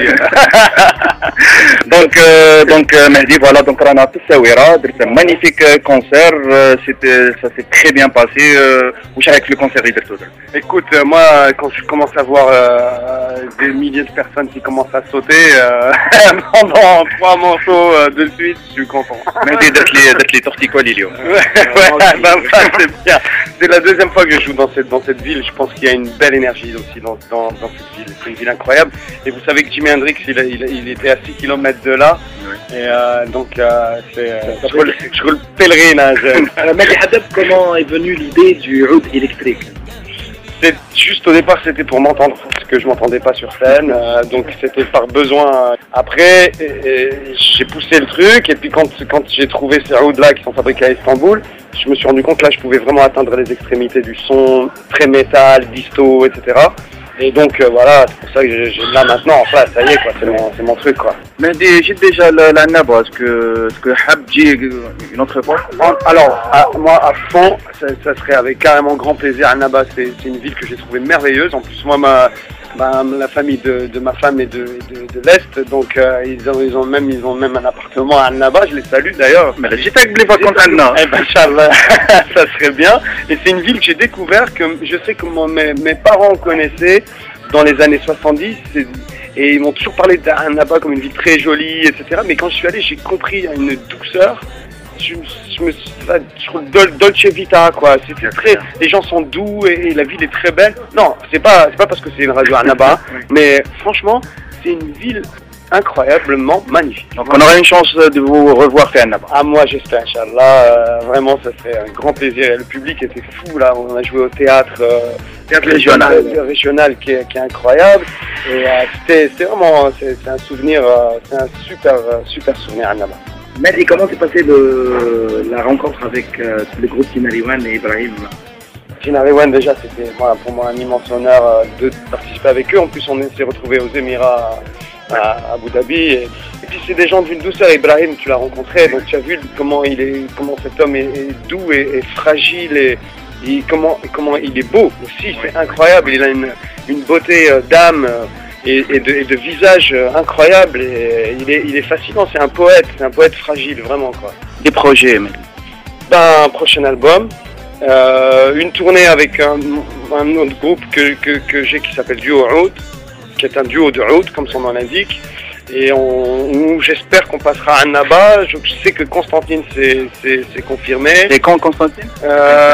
donc euh, donc euh, Mehdi, voilà, donc Rana Tessawira, un magnifique concert, euh, c'était, ça s'est très bien passé. Où euh, avec le concert de Écoute, euh, moi quand je commence à voir euh, des milliers de personnes qui commencent à sauter euh, pendant trois morceaux euh, de suite, je suis content. Mehdi, d'être les, d'être les torticolis, Lilio. Ouais, bah, bah, c'est bien. C'est la deuxième fois que je joue dans cette, dans cette ville, je pense qu'il y a une belle énergie aussi dans, dans, dans cette ville. C'est une ville incroyable. Et vous savez que Jimi Hendrix, il, il, il était à six kilomètres de là. Oui. Et euh, donc, euh, c'est. Euh, je roule, je roule pèlerinage. Mehdi Hadab, comment est venue l'idée du oud électrique? C'est juste au départ, c'était pour m'entendre parce que je m'entendais pas sur scène. Euh, donc, c'était par besoin. Après, et, et, j'ai poussé le truc. Et puis, quand, quand j'ai trouvé ces ouds-là qui sont fabriqués à Istanbul, je me suis rendu compte que là je pouvais vraiment atteindre les extrémités du son, très métal, disto, et cetera. Et donc euh, voilà, c'est pour ça que j'ai là maintenant, enfin ça y est quoi, c'est mon, c'est mon truc quoi. Mais j'ai déjà la Annaba, est-ce que est-ce que Habji une autre fois? Alors à, moi à fond, ça, ça serait avec carrément grand plaisir. Annaba, c'est une ville que j'ai trouvée merveilleuse. En plus moi ma Bah, la famille de, de ma femme est de, de, de l'Est, donc euh, ils, ont, ils, ont même, ils ont même un appartement à Annaba, je les salue d'ailleurs. Mais j'étais avec les vacances Anna. Eh ben, Charles, ça serait bien. Et c'est une ville que j'ai découvert, que je sais que mon, mes, mes parents connaissaient dans les années soixante-dix. Et ils m'ont toujours parlé d'Annaba comme une ville très jolie, et cetera. Mais quand je suis allé, j'ai compris une douceur. Je, je me je trouve Dolce Vita quoi, c'était très, les gens sont doux et, et la ville est très belle. Non, c'est pas c'est pas parce que c'est une radio Annaba, mais franchement, c'est une ville incroyablement magnifique. Donc on aura une chance de vous revoir faire Annaba. Ah moi j'espère, Inch'Allah, euh, vraiment ça serait un grand plaisir. Le public était fou là, on a joué au théâtre, euh, théâtre régional, euh, régional qui est, qui est incroyable. Et euh, c'était c'était vraiment c'est, c'est un souvenir, euh, c'est un super euh, super souvenir Annaba. Mehdi, comment s'est passée le, la rencontre avec euh, le groupe Tinariwan et Ibrahim? Tinariwan déjà c'était moi, pour moi un immense honneur euh, de participer avec eux. En plus on s'est retrouvés aux Émirats à, à Abu Dhabi. Et, et puis c'est des gens d'une douceur. Ibrahim, tu l'as rencontré, donc tu as vu comment il est, comment cet homme est, est doux et, et fragile et, et comment, comment il est beau aussi. C'est incroyable. Il a une, une beauté euh, d'âme. Euh, Et, et, de, et de visage incroyable, et il est, il est fascinant, c'est un poète, c'est un poète fragile, vraiment quoi. Des projets même. Ben, un prochain album, euh, une tournée avec un, un autre groupe que, que, que j'ai qui s'appelle Duo Oud, qui est un duo de Oud, comme son nom l'indique, et on, on, j'espère qu'on passera à Annaba. Je sais que Constantine c'est confirmé. C'est quand Constantine? euh,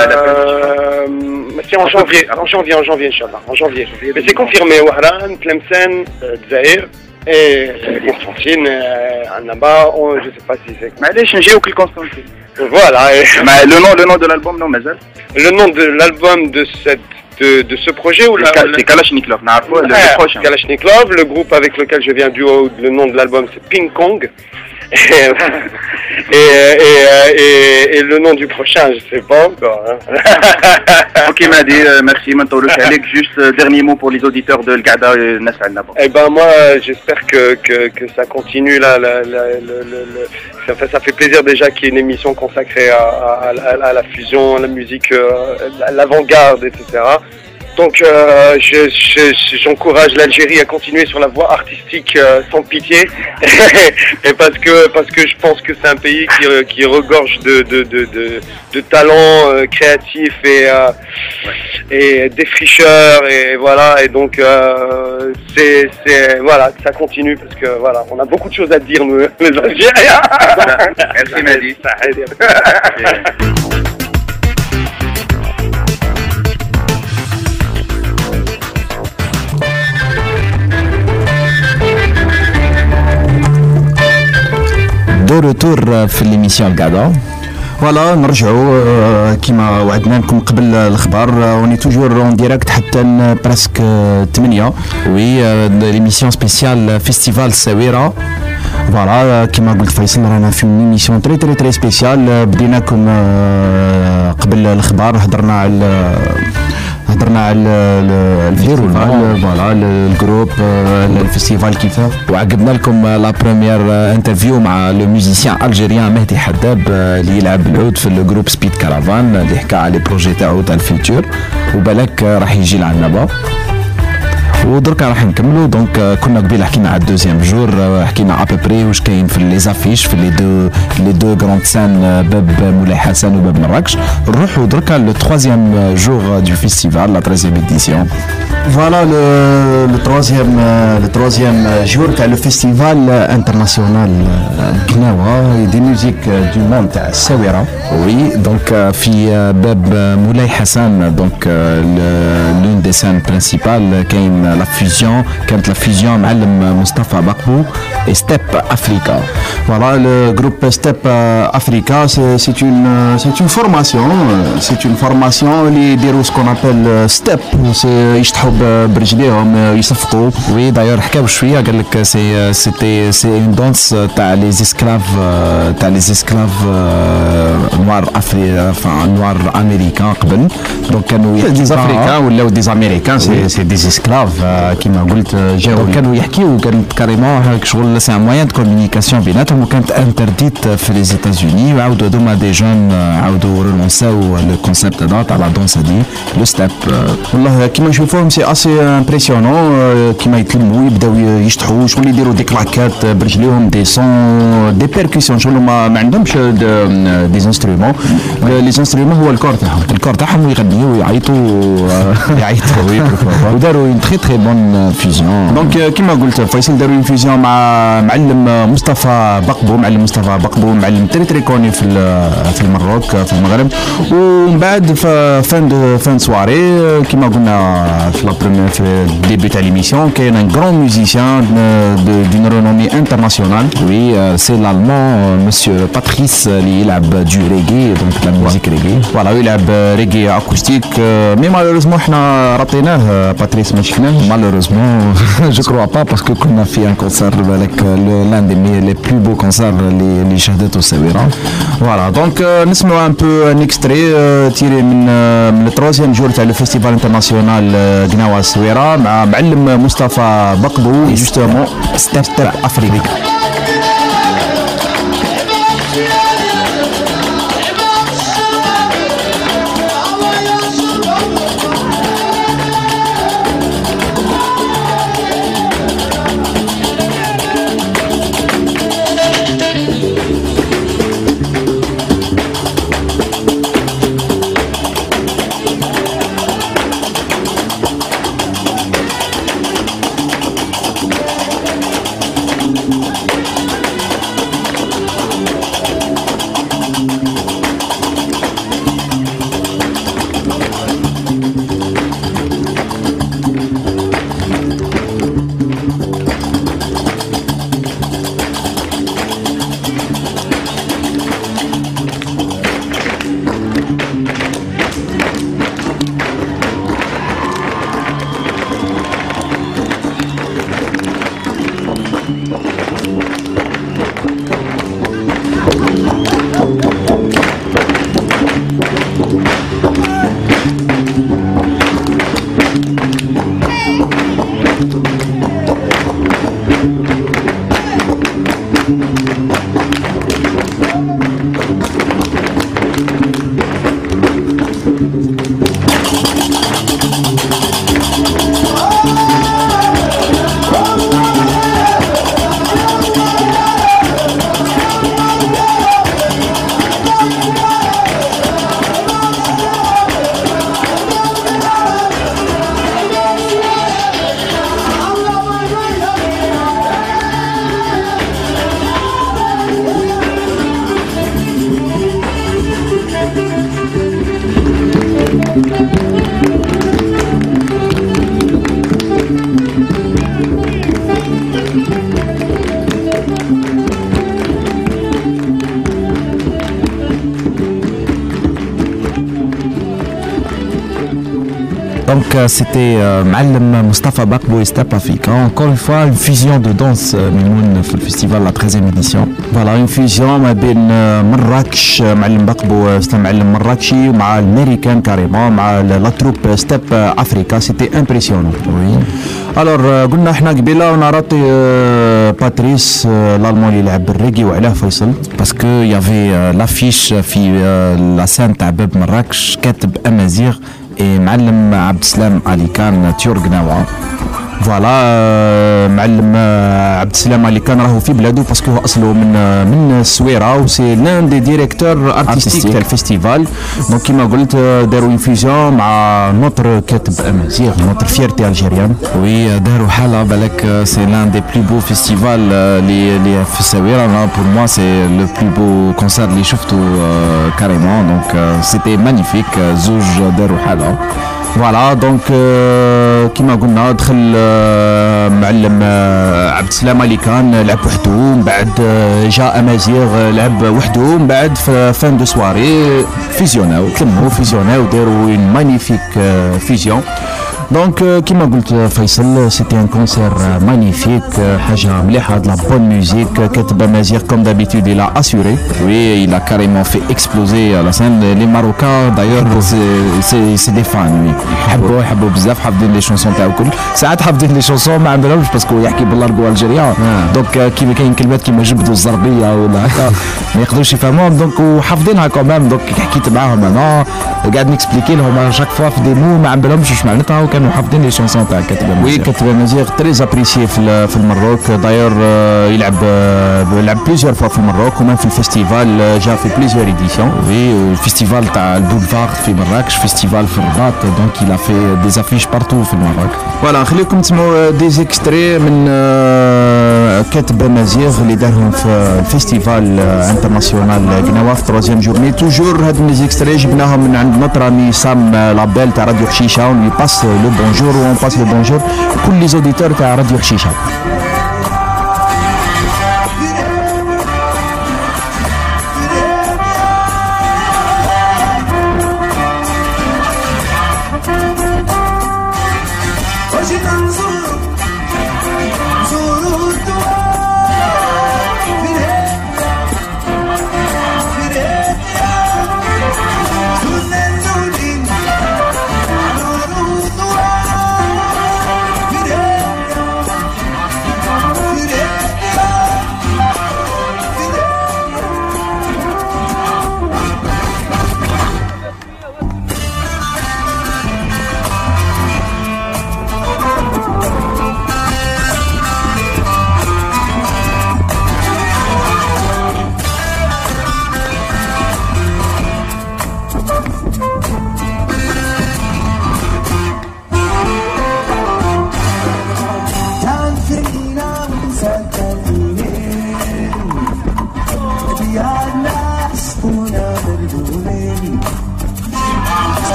euh, C'est en janvier, en janvier, en janvier, Inch'Allah, en janvier. Mais c'est confirmé, Wahran, Tlemcen, Zahir, et Constantine, Annaba, je sais pas si c'est... Mais allez, changer au Constantine. Voilà. Et... Mais le nom, le nom de l'album, non, mais le nom de l'album de cette... De, de ce projet ou la... C'est Kalashnikov, le, le ah, prochain. Kalashnikov, le groupe avec lequel je viens duo, le nom de l'album c'est Ping Kong. Et, et, et, et, et le nom du prochain, je sais pas encore. Hein. Ok, Mehdi, euh, merci. Maintenant, le Khalek, juste euh, dernier mot pour les auditeurs de Al-Gada et Nasr Annaba. Eh ben moi, j'espère que, que, que ça continue là. La, la, la, la, la, ça, fait, ça fait plaisir déjà qu'il y ait une émission consacrée à, à, à, à la fusion, à la musique, euh, à l'avant-garde, et cetera. Donc euh, je- je- j'encourage l'Algérie à continuer sur la voie artistique euh, sans pitié, et parce que parce que je pense que c'est un pays qui, euh, qui regorge de de de de, de talents euh, créatifs et euh, et défricheurs, et voilà, et donc euh, c'est c'est voilà, ça continue parce que voilà, on a beaucoup de choses à dire nous les Algériens. Merci Mehdi. دو ريتور في ليميسيون القعده. فوالا نرجعوا آه، كيما وعدنا لكم قبل الاخبار، اوني توجور اون ديريكت حتى برسك ثمانية. وي ليميسيون سبيسيال فيستيفال الساويره. فوالا كيما قلت فيصل رانا في ميسيون تري تري تري سبيسيال. بديناكم آه، قبل الاخبار هضرنا على هضرنا على الفيستيفال، فوالا الجروب الفيستيفال كيفاه، وعقبنا لكم لا بروميير انترفيو مع لو ميوزيسيان الجيريان مهدي حداب اللي يلعب العود في الجروب سبيد كارافان، اللي حكى على لي بروجي تاعو تاع الفيوتشر، وبالك راح يجي لعنا. ودركا راح نكملوا. دونك كنا قبيل حكينا على الدوزيام جور، حكينا ابوبري واش كاين في لي زافيش في لي دو لي دو غراند سان، باب مولاي حسن وباب مراكش. نروحوا دركا لو تروازيام جور دو فيستيفال، لا تريزيام اديسيون. فوالا لو تروازيام لو تروازيام جور تاع لو فيستيفال انترناسيونال قناوه دي ميوزيك دو موند تاع الساويره. وي دونك في باب مولاي حسن، دونك لون دي سان برينسيبال كاين لا فيزيون، كانت لا فيزيون معلم مصطفى بقبو et Step Africa. Voilà, le groupe Step Africa, c'est une, c'est une formation, c'est une formation اللي يديروا ce qu'on appelle step، يشطحوا برجليهم يصفقوا. وي دايور حكاو شويه قال لك سي سيتي سي اون دانس تاع لي اسكلاف تاع لي اسكلاف نوار افري نوار امريكان قبل. دونك كانوا دي افريكان ولاو دي امريكان، سي سي دي اسكلاف كيما قلت جاو كانوا يحكيو، كانت كاريمون شغل سي ان موان دو كومونيكاسيون بيناتهم، وكانت انترديت في لي زيتازوني، وعاودوا هذوما دي جون عاودوا ريلونساو لو كونسيبت هذا تاع لا دونس هذي لو ستيب. والله كيما نشوفوهم سي اسي امبرسيونون، كيما يتلموا يبداو يشطحوا شغل يديروا دي كلاكات برجليهم، دي سون دي بيركسيون، شغل ما, ما عندهمش دي انسترومون. لي انسترومون هو الكور تاعهم، الكور تاعهم ويغنيوا ويعيطوا يعيطوا وي وداروا اون تري تري بون فيزيون. دونك كيما قلت فيصل داروا اون فيزيون مع معلم مصطفى بقبو، معلم مصطفى بقبو معلم تري تري كوني في في المروك في المغرب. ومن بعد في فان دو فان سواري كيما قلنا في لا بروميير في الديبي تاع ليميسيون، كاين ان غران ميوزيسيان دون رونومي انترناسيونال. وي سي لالمان مسيو باتريس اللي يلعب دو ريغي، دونك لا ميوزيك ريغي. فوالا يلعب ريغي اكوستيك، مي مالوريزمون حنا رطيناه باتريس ما شفناهش مالوريزمون جو كروا با باسكو كنا في ان كونسير بالك لان دي مي لي بلو بو كونسير اللي اللي شهدته الساويره. فوالا دونك نسمعوا ان بو ان اكستري تيري من من التروزيام جور تاع لو فيستيفال انترناسيونال قناوه السويره مع معلم مصطفى بقبو جوستومون ستيب افريكا. Donc euh, c'était euh, Ma'allem Mustafa Bakbo et Step Africa. Encore une fois, une fusion de danse euh, Mimoun في الفestival la treizième édition. Voilà, une fusion ما بين مراكش معلم بقبو ستة معلم مراكشي مع الامريكان كاريمون مع لا تروب ستيب افريكا. سيتي امبرسيونون. وي الور قلنا احنا قبيله ونعطي باتريس الالمون اللي يلعب بالريغي وعلاه فيصل باسكو يافي لافيش في لا سان تاع باب مراكش كاتب امازيغ اي معلم عبد السلام علي كان تيورغ نوا. فوالا معلم عبد السلام علي كان راهو في بلادو باسكو هو اصله من من السويره وسي لان دي ديريكتور ارتستيك تاع الفيستيفال. دونك كيما قلت داروا انفيزيون مع نوتر كاتب امازيغ نوتر فيرتي الجيريان. وي داروا حاله بالك سي لان دي بلو بو فيستيفال لي لي في السويره. بور موا سي لو بلو بو كونسير اللي شفتو كاريمون. دونك سيتي مانيفيك زوج داروا حاله. فوالا دونك كيما قلنا دخل معلم عبد السلام علي كان لعب وحده من بعد جا امازيغ لعب وحده من بعد في فان دو سواري فيزيوناو تلموا فيزيوناو داروا اون مانيفيك فيزيون. دونك كيما قلت فيصل سيتي ان كونسير مانيفيك حاجه مليحه د لا بون ميوزيك كاتب امازيغ كوم دابيتود il a assuré. Oui, il a carrément fait exploser la scène. Les Marocains d'ailleurs c'est c'est des fans. Oui. يحبوا يحبوا بزاف حافظين لي شونسون تاعو الكل. ساعات حافظين لي شونسون ما عندهمش باسكو يحكي باللارغو الجيريان. دونك كيما كاين كلمات كيما جبدوا الزربيه ولا هكا ما يقدروش يفهموهم. دونك وحافظينها كومام. دونك حكيت معاهم انا قاعد نكسبليكي لهم شاك فوا في دي مو ما عندهمش واش معناتها وكانوا حافظين لي شونسون تاع كاتب امازيغ. وي كاتب امازيغ تري ابريسيي في في المروك. داير يلعب يلعب بليزيور فوا في المروك ومام في الفيستيفال جا في بليزيور ايديسيون. وي الفيستيفال تاع البولفار في مراكش فيستيفال في الرباط. دونك il a fait des affiches partout في المغرب. فوالا نخليكم تسمعوا دي زيكستري من كاتب امازيغ اللي دارهم في الفيستيفال انترناسيونال قناوه في تروزيام جورني. توجور هاد لي زيكستري جبناهم من عند نوتر امي سام لابيل تاع راديو حشيشه وني باس لو بونجور و اون باس لو بونجور كل لي زوديتور تاع راديو حشيشه.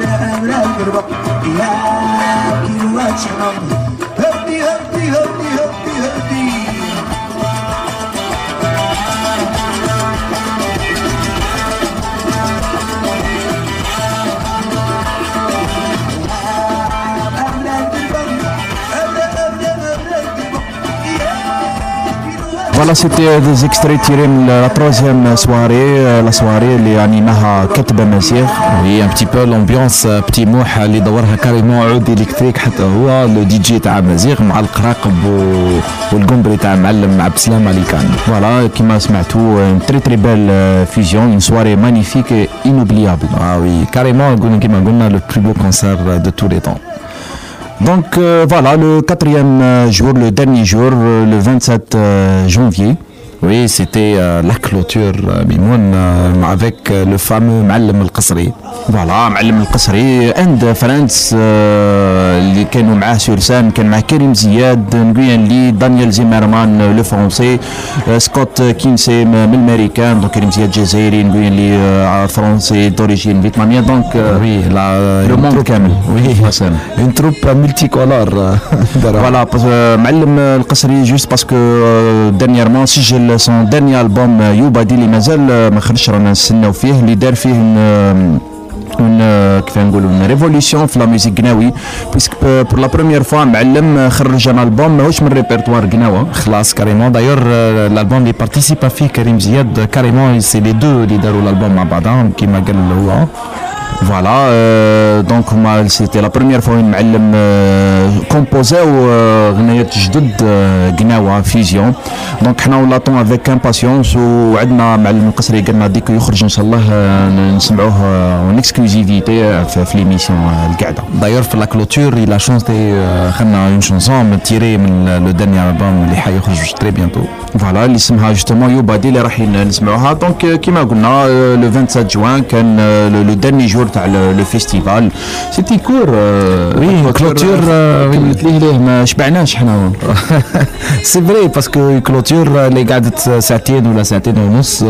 Love you, what you want. Help me, help me, help me, help me. Voilà, c'était des extraits tirés de la troisième soirée, la soirée اللي انيماها كتبة مزيغ. Oui, un petit peu l'ambiance petit موح اللي دورها كاريمون عود الكتريك حتى هو لو دي جي تاع مزيغ مع القراقب والقنبري تاع معلم عبد السلام علي كان. Voilà, كما سمعتوا une très très belle fusion, une soirée magnifique et inoubliable. Ah oui, carrément كما قلنا le plus beau concert de tous les temps. Donc euh, voilà, le quatrième jour, le dernier jour, le vingt-sept janvier. Oui, c'était euh, la clôture, Mimoun, euh, avec euh, le fameux Ma'allem al-Qasri. Voilà, Ma'allem al-Qasri, عند فرانس اللي كانوا معاه سور سان، كان معاه كريم زياد، نقوين لي دانيال زيمرمان لو فرونسي، سكوت كينسي من الامريكان، دونك كريم زياد جزائري، نقوين لي فرونسي دوريجين فيتنامية، دونك وي لو موند كامل. وي اون تروب ملتي كولور. فوالا معلم القصري جوست باسكو دانييرمون سجل son dernier album يوبادي اللي مازال ما خرجش، رانا نستناو فيه، اللي دار فيه اون كيف نقولوا اون ريفوليسيون في لا ميوزيك قناوي، بيسك بور لا بروميير فوا معلم خرج ان البوم ماهوش من ريبرتوار قناوه خلاص كاريمون. دايور الالبوم اللي بارتيسيبا فيه كريم زياد كاريمون سي لي دو اللي داروا الالبوم مع بعضهم كيما قال هو. Voilà, euh, donc c'était la première fois une معلم كومبوزاو غنايات جدد قناوه فيزيون، دونك حنا ولاتون افيك امباسيونس، وعندنا معلم القصري قالنا ديك يخرج ان شاء الله نسمعوه اون اكسكلوزيفيتي في ليميسيون القعده. دايور في لا كلوتور لا شونس تي خدنا اون شونسون تيري من لو دانيير البوم اللي حيخرج تري بيانتو. فوالا اللي اسمها جوستومون يوبادي اللي رايحين نسمعوها. دونك كيما قلنا لو vingt-sept جوان كان لو داني جور تاع لو فيستيفال، سيتي كور وي كلوتور كملت ليه ليه ما شبعناش حنا. سي فري باسكو كلوتور اللي قعدت ساعتين ولا ساعتين ونص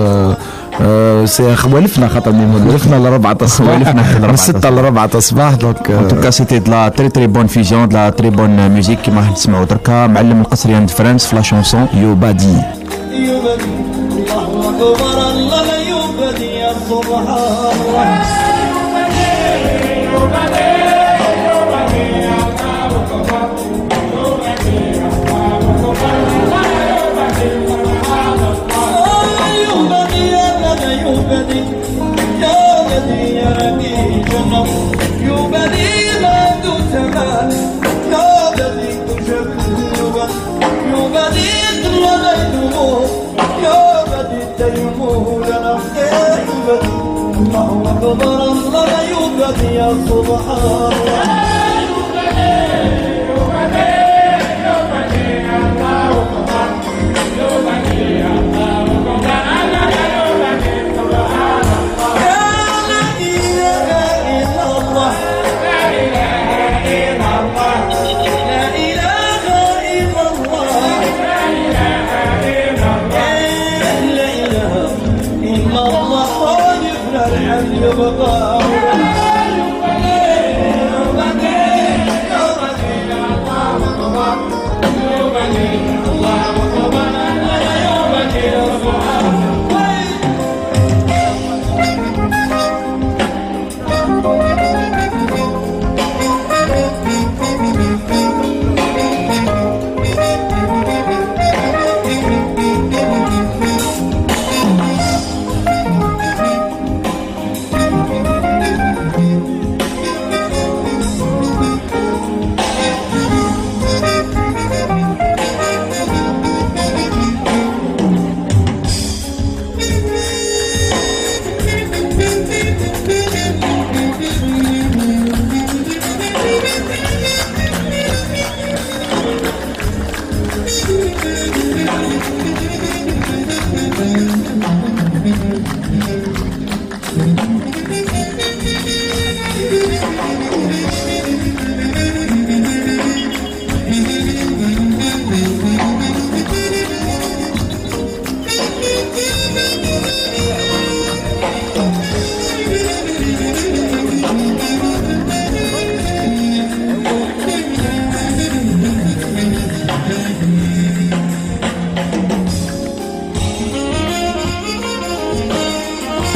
سي ولفنا خاطر ولفنا لربعة الصباح، ولفنا من ستة لربعة الصباح. دونك ان توكا سيتي دو لا تري تري بون فيزيون، دو لا تري بون ميوزيك كيما راح نسمعوا دركا معلم القصري عند فرانس في لا شونسون يوبادي. يوبادي الله اكبر الله يوبادي يا سبحان الله. الله أكبر الله يوبادي يا سبحان الله. يبقى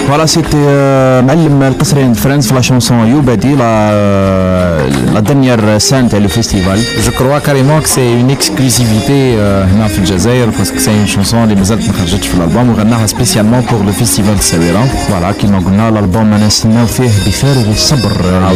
Voilà, c'était معلم القصرين فرانس في لا شونسون يوبادي لا la dernière scène du festival. Je crois carrément que c'est une exclusivité هنا في الجزائر parce que c'est une chanson اللي مازالت ما خرجتش في الالبوم وغناها spécialement pour le festival السويرة. فوالا كيما قلنا الالبوم انا نستناو فيه بفارغ الصبر.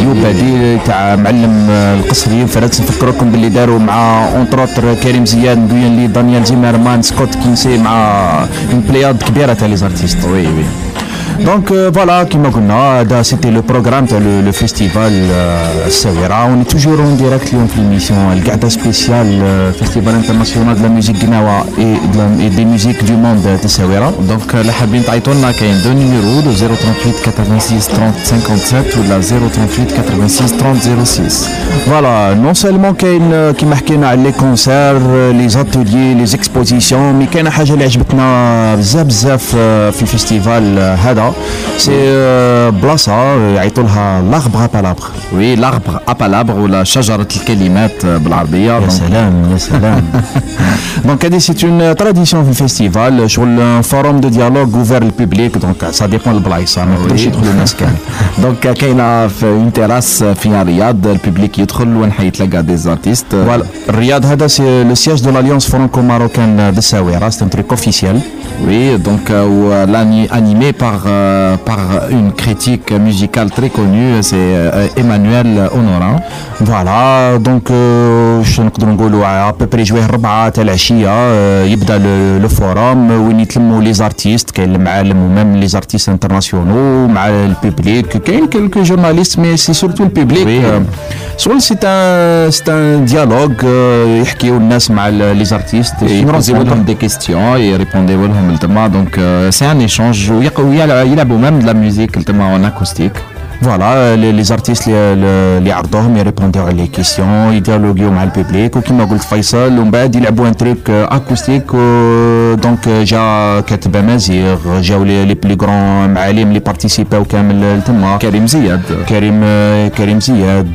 يوبادي تاع معلم القصري فرانس. نفكركم باللي داروا مع اونتروتر كريم زياد ندويان لي دانيال زيمرمان سكوت كينسي مع اون بلياد كبيره تاع لي زارتيست. وي وي Donc euh, voilà, comme on a dit, c'était le programme le, le festival euh, Sawira. On est toujours en direct dans l'émission le Gada spécial euh, festival international de la musique Gnawa et, de la, et des musiques du monde de Sawira. Donc la حابين تعيطولنا كاين deux numéros le zéro trente-huit quatre-vingt-six trente cinquante-sept ou la zéro trente-huit quatre-vingt-six trente zéro six. Voilà, non seulement كاين كيما حكينا على les concerts, les ateliers, les expositions, mais كاين حاجة اللي عجبتنا بزاف بزاف في الفيستيفال هذا. C'est euh, بلاصة يعيطوا لها l'arbre à palabres. Oui, l'arbre à palabres ولا شجرة الكلمات بالعربية. يا سلام يا سلام. Donc هذه c'est une tradition في الفيستيفال شغل forum de dialogue ouvert au public donc ça dépend البلايصة ما يقدروش يدخلوا الناس كامل. Donc كاينة في une terrasse فيها رياض الببليك يدخل وين حيتلاقى des artistes. Voilà, الرياض هذا c'est le siège de l'Alliance franco-marocaine de Saouira, c'est un truc officiel. Oui, donc euh, animé par euh, par une critique musicale très connue, c'est euh, Emmanuel Honorin. Voilà, donc je نقدروا نقولوا à peu près جويه ربعة تاع العشية يبدا لو فورام وين يتلموا لي زارتيست كاين المعالم ومام لي زارتيست انترناسيونال مع البوبليك كاين كلكو جورناليست مي سي سورتو البوبليك سول سي ان سي ان ديالوج يحكيو الناس مع لي زارتيست يبوزيو لهم دي كيستيون يريبونديو لهم لتما دونك سي ان ايشانج ويلعبوا ميم لا ميوزيك لتما اون اكوستيك. فوالا لي زارتيست اللي عرضوهم يريبونديو على لي كيسيون يديالوغيو مع البوبليك وكما قلت فيصل ومن بعد يلعبوا ان تريك اكوستيك دونك جا كاتب امازيغ جاو لي بلي غران معالم اللي بارتيسيباو كامل تما كريم زياد كريم كريم زياد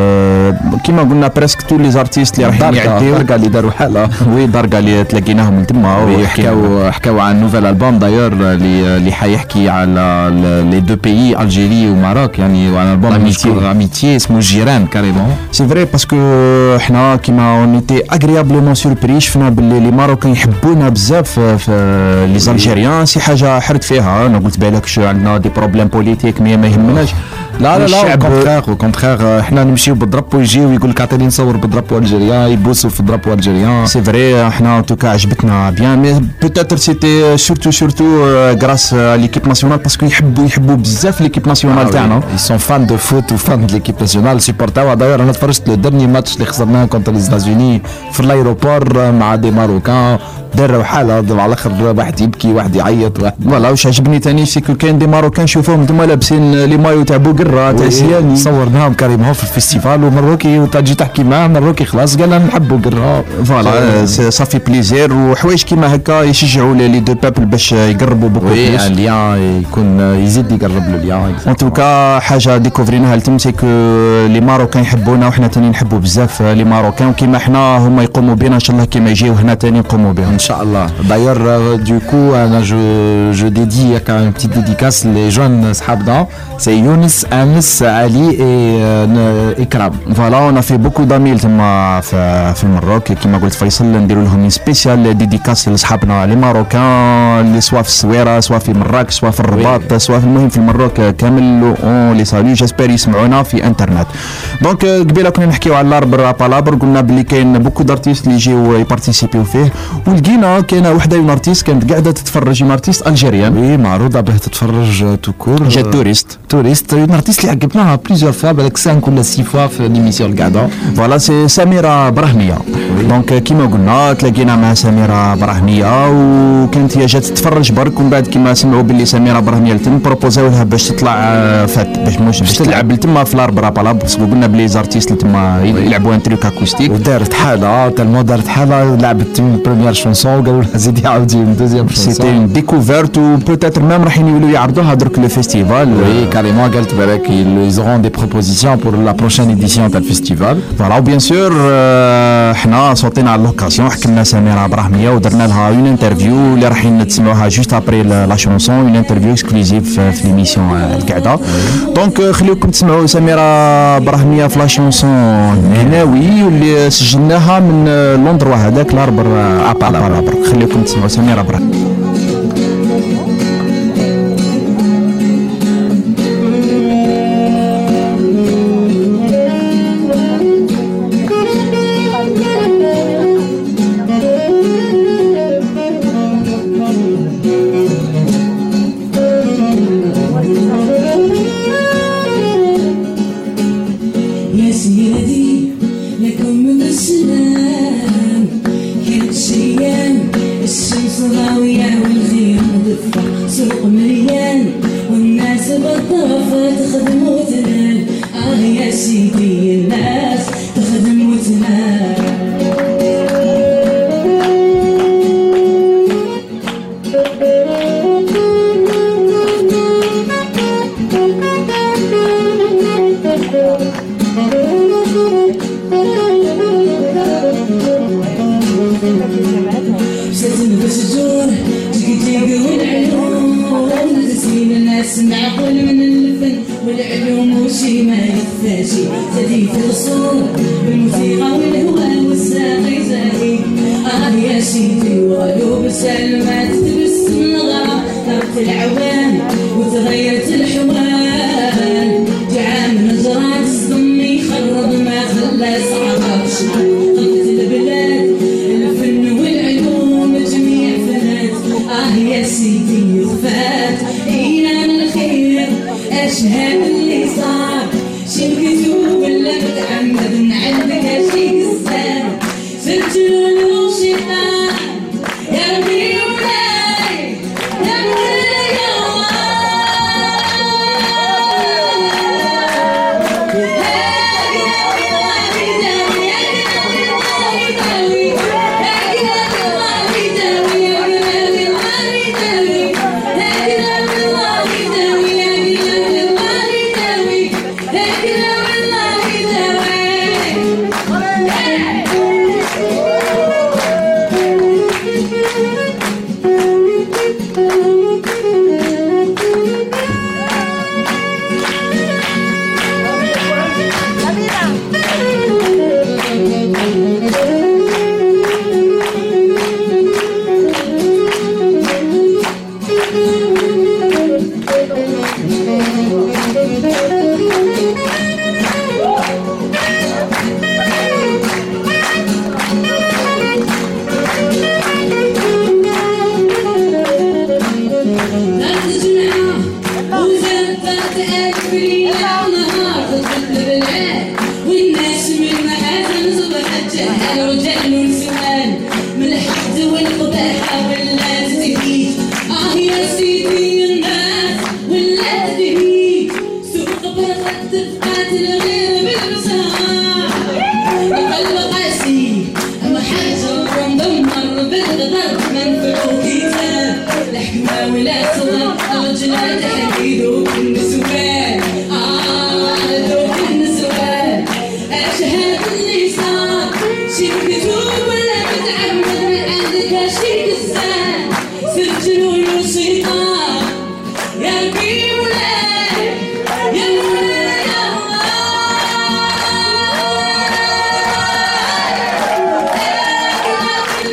كما قلنا بريسك تو لي زارتيست اللي رايحين يعديو درقه اللي داروا حاله وي درقه اللي تلاقيناهم تما وحكاو حكاو عن نوفيل البوم دايور اللي اللي حيحكي على لي دو بيي الجيري وماروك يعني وعن البوم مشهور اميتي اسمه جيران كاريمون. سي فري باسكو حنا كيما اون ايتي اغريابلومون سوربري شفنا باللي لي ماروكان يحبونا بزاف في لي زالجيريان سي حاجه حرت فيها. انا قلت بالك شو عندنا دي بروبليم بوليتيك مي ما يهمناش. لا لا لا كونتخيغ كونتخيغ احنا نمشيو بالدرابو يجيو يقول لك عطيني نصور بالدرابو الجيريان يبوسوا في الدرابو الجيريان. سي فري احنا ان توكا عجبتنا بيان مي بوتيتر سيتي سورتو سورتو غراس ليكيب ناسيونال باسكو يحبوا يحبوا بزاف ليكيب ناسيونال تاعنا. Ils sont fans de foot ou fans de l'équipe nationale supportaوا d'ailleurs انا تفرجت لو ديرني ماتش اللي خسرناه كونتر لي زيتازوني في الايروبور مع دي ماروكان داروا حاله على الاخر واحد يبكي واحد يعيط واحد فوالا. واش عجبني ثاني سيكو كاين دي ماروكان نشوفوهم هما لابسين لي مايو تاع بوقرة تاع سياني صورناهم كريم في الفيستيفال ومروكي وتجي تحكي معاه مروكي خلاص قال انا نحب بوقرة فوالا صافي بليزير وحوايج كيما هكا يشجعوا لي دو بابل باش يقربوا بوكو بلوس الليان يكون يزيد يقرب له الليان. ان توكا حاجه ديكوفريناها لتم سيكو لي ماروكان يحبونا وحنا ثاني نحبوا بزاف لي ماروكان وكيما حنا هما يقوموا بنا ان شاء الله كيما يجيو هنا ثاني نقوموا بهم ان شاء الله. D'ailleurs, euh, du coup, euh, je, je dédie une petite dédicace les jeunes Shabda. C'est Younes, Anis, Ali et euh, Ikram. Voilà, on a fait beaucoup d'amis في المروك كما قلت فيصل نديروا لهم سبيسيال ديديكاس لصحابنا لي ماروكان اللي سوا في الصويره سوا في مراكش سوا في الرباط سوا في المهم في المروك كامل اون لي سالو جيسبر يسمعونا في انترنت. دونك قبيله كنا نحكيو على الاربر بالابر قلنا بلي كاين بوكو دارتيست اللي يجيو يبارتيسيبيو فيه ولقينا كاينه وحده اون ارتيست كانت قاعده تتفرج اون ارتيست الجيريان وي معروضه باه تتفرج توكور جات توريست توريست اون ارتيست اللي عجبناها بليزيور فوا بالك خمسة ولا ستة فوا في ليميسيون القعده. فوالا سي سميره براهميه. دونك كيما قلنا تلاقينا مع سميره براهميه وكانت هي جات تتفرج برك ومن بعد كيما سمعوا باللي سميره براهميه تم بروبوزاو لها باش تطلع فات باش مش باش تلعب تما في الاربرا بالاب باسكو قلنا بلي زارتيست تما يلعبوا ان تريك اكوستيك ودارت حاله تالمو دارت حاله لعبت اون بروميير شونسون وقالوا لها زيدي عاودي اون دوزيام شونسون. سيتي اون ديكوفيرت و بوتيتر ميم رايحين يولوا يعرضوها درك لو فيستيفال. وي كاريمون قالت بالك ils auront des propositions pour la prochaine édition تاع الفيستيفال. فوالا بيان سور حنا صوتينا صوتينا على لوكاسيون، حكمنا سميرة براهمية ودرنا لها اون انترفيو اللي رايحين تسمعوها جوست ابري لا شونسون، اون انترفيو اكسكلوزيف في ليميسيون القعده. دونك خليكم تسمعوا سميرة براهمية في لا شونسون هناوي واللي سجلناها من لوندروا هذاك لاربر ابار. خليكم تسمعوا سميرة براهمية.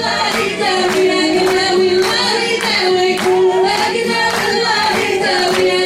Yeah.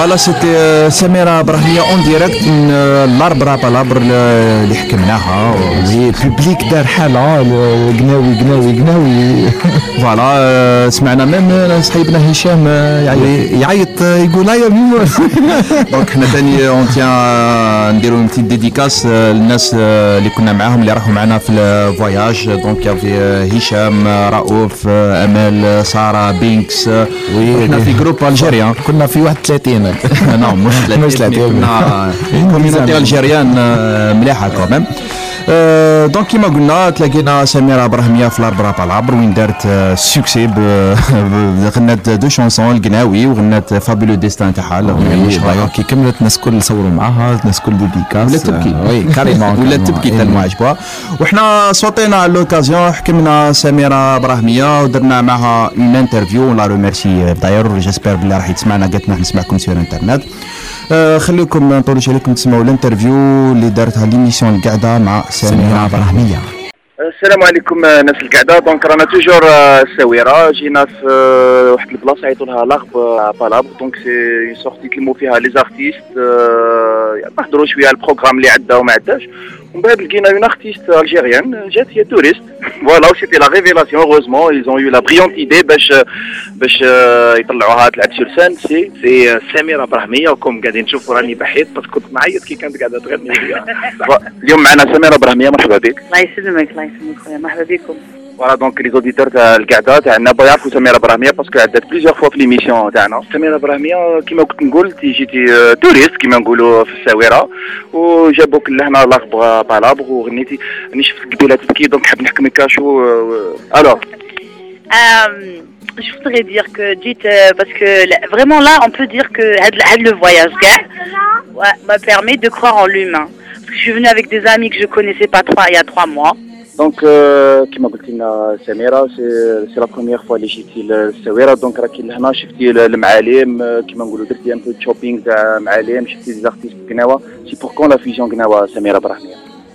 Voilà, c'était euh, Samira Brahmia en direct من l'arbre à palabre اللي حكمناها. وي بوبليك دار حاله قناوي قناوي قناوي. فوالا سمعنا ميم صاحبنا هشام يعيط يقول هيا ميم. دونك حنا ثاني اون تيان نديرو اون بتيت ديديكاس للناس اللي كنا معاهم اللي راحوا معنا في الفواياج. دونك يافي هشام، رؤوف، امال، ساره، بينكس. وي حنا في جروب الجيريان كنا في واحد ثلاثين. نو مش ثلاثين كنا كوميونيتي الجيريان مليحه كوميم. دونك كيما قلنا تلاقينا سميرة برهمية في الاربرا بالعبر وين دارت سوكسي غنات دو شونسون القناوي وغنات فابيلو ديستان تاعها. كي كملت الناس الكل صوروا معاها، الناس الكل ديديكاس ولا تبكي. وي كاريمون ولا تبكي تالمو عجبها. وحنا صوتينا على لوكازيون حكمنا سميرة برهمية ودرنا معها اون انترفيو. لا روميرسي داير جيسبر بلي راح يتسمعنا قالت لنا نسمعكم سير انترنت. أه خليكم نطولوش عليكم تسمعوا الانترفيو اللي دارتها ليميسيون القعده مع سميرة برهمية. السلام عليكم ناس القعده. دونك رانا توجور الساويره، جينا في واحد البلاصه عيطوا لها لاغب بالابر. دونك سي سورتي يكلموا فيها لي زارتيست، نهضروا شويه على البروغرام اللي عندها وما عندهاش. ومن بعد لقينا اون ارتيست الجيريان جات هي توريست. فوالا سيتي لا ريفيلاسيون. هوروزمون ils ont eu la brillante idée باش باش يطلعوها تلعب سور سان. سي سي سميرة برهمية. وكم قاعدين نشوفوا راني بحيت بس كنت نعيط كي كانت قاعده تغني ليا. اليوم معنا سميرة برهمية، مرحبا بك. الله يسلمك الله يسلمك خويا، مرحبا بكم. فوالا دونك لي زوديتور تاع القعده تاعنا بغاو يعرفوا سميرة برهمية باسكو عدات بليزيور فوا في ليميسيون تاعنا. سميرة برهمية كيما كنت نقول تي جيتي توريست كيما نقولوا في الساويره، وجابوك لهنا لاغ بالابغ وغنيتي. راني شفت قبيله تبكي دونك حاب نحكم كاشو. الوغ je voudrais dire que dites euh, parce que vraiment là on peut dire que le voyage ouais, m'a permis de croire en l'humain. Parce que je suis venue avec des amis que je connaissais pas trois il y a trois mois. دونك كيما قلت لنا سميرة سي لا بروميير فوا اللي جيتي للساويره. دونك راكي لهنا شفتي المعالم كيما نقولوا درتي ان بو شوبينغ تاع معالم، شفتي دي زارتيست قناوه. سي بوركون لا فيزيون قناوه سميرة برهمية؟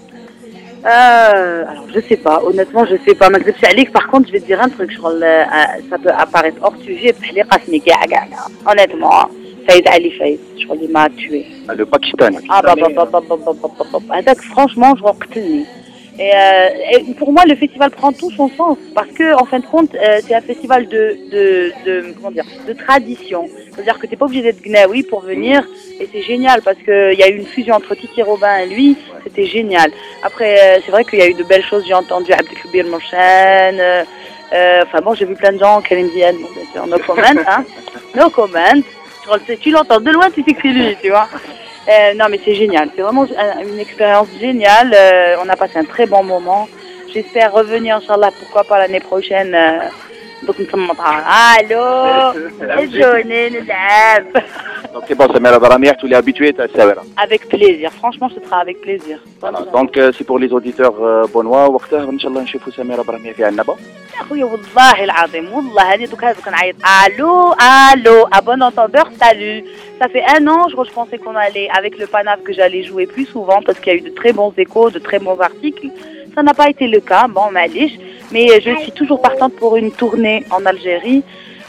Euh, alors je sais pas, honnêtement je sais pas. Par contre je vais te dire un truc, je, euh, ça peut apparaître hors sujet. Honnêtement, Saïd Ali Faïd, je crois qu'il m'a tué. Le Pakistani. Ah bah bah bah bah bah bah bah bah bah. Franchement je reconnais. Et, euh, et pour moi, le festival prend tout son sens parce que, en fin de compte, euh, c'est un festival de, de, de, comment dire, de tradition. C'est-à-dire que t'es pas obligé d'être gnaoui pour venir, et c'est génial parce que il y a eu une fusion entre Titi Robin et lui. C'était génial. Après, euh, c'est vrai qu'il y a eu de belles choses. J'ai entendu Abdelkbir Mochen. Euh, enfin bon, j'ai vu plein de gens. Karim Diane, bon, bien sûr, no comment, hein, no comment. Tu l'entends de loin, tu sais que c'est lui, tu vois. Euh, non mais c'est génial, c'est vraiment une expérience géniale, euh, on a passé un très bon moment. J'espère revenir, Inch'Allah, pourquoi pas l'année prochaine. Euh, donc nous sommes en train. Allô, déjeuner, donc c'est bon, Samira Baramier, tu l'es habitué à Saouira. Avec plaisir, franchement ce sera avec plaisir. Voilà. Donc euh, c'est pour les auditeurs euh, bonnois, وقتها إن شاء الله نشوفوا سميرة برهمية في النبا. يا خويا والله العظيم والله هذه دوك هذا كنعيط الو الو à bon entendeur salut. Ça fait un an, je, je pensais qu'on allait, avec le Panaf, que j'allais jouer plus souvent parce qu'il y a eu de très bons échos, de très bons articles. Ça n'a pas été le cas, bon, maliche. Mais je suis toujours partante pour une tournée en Algérie.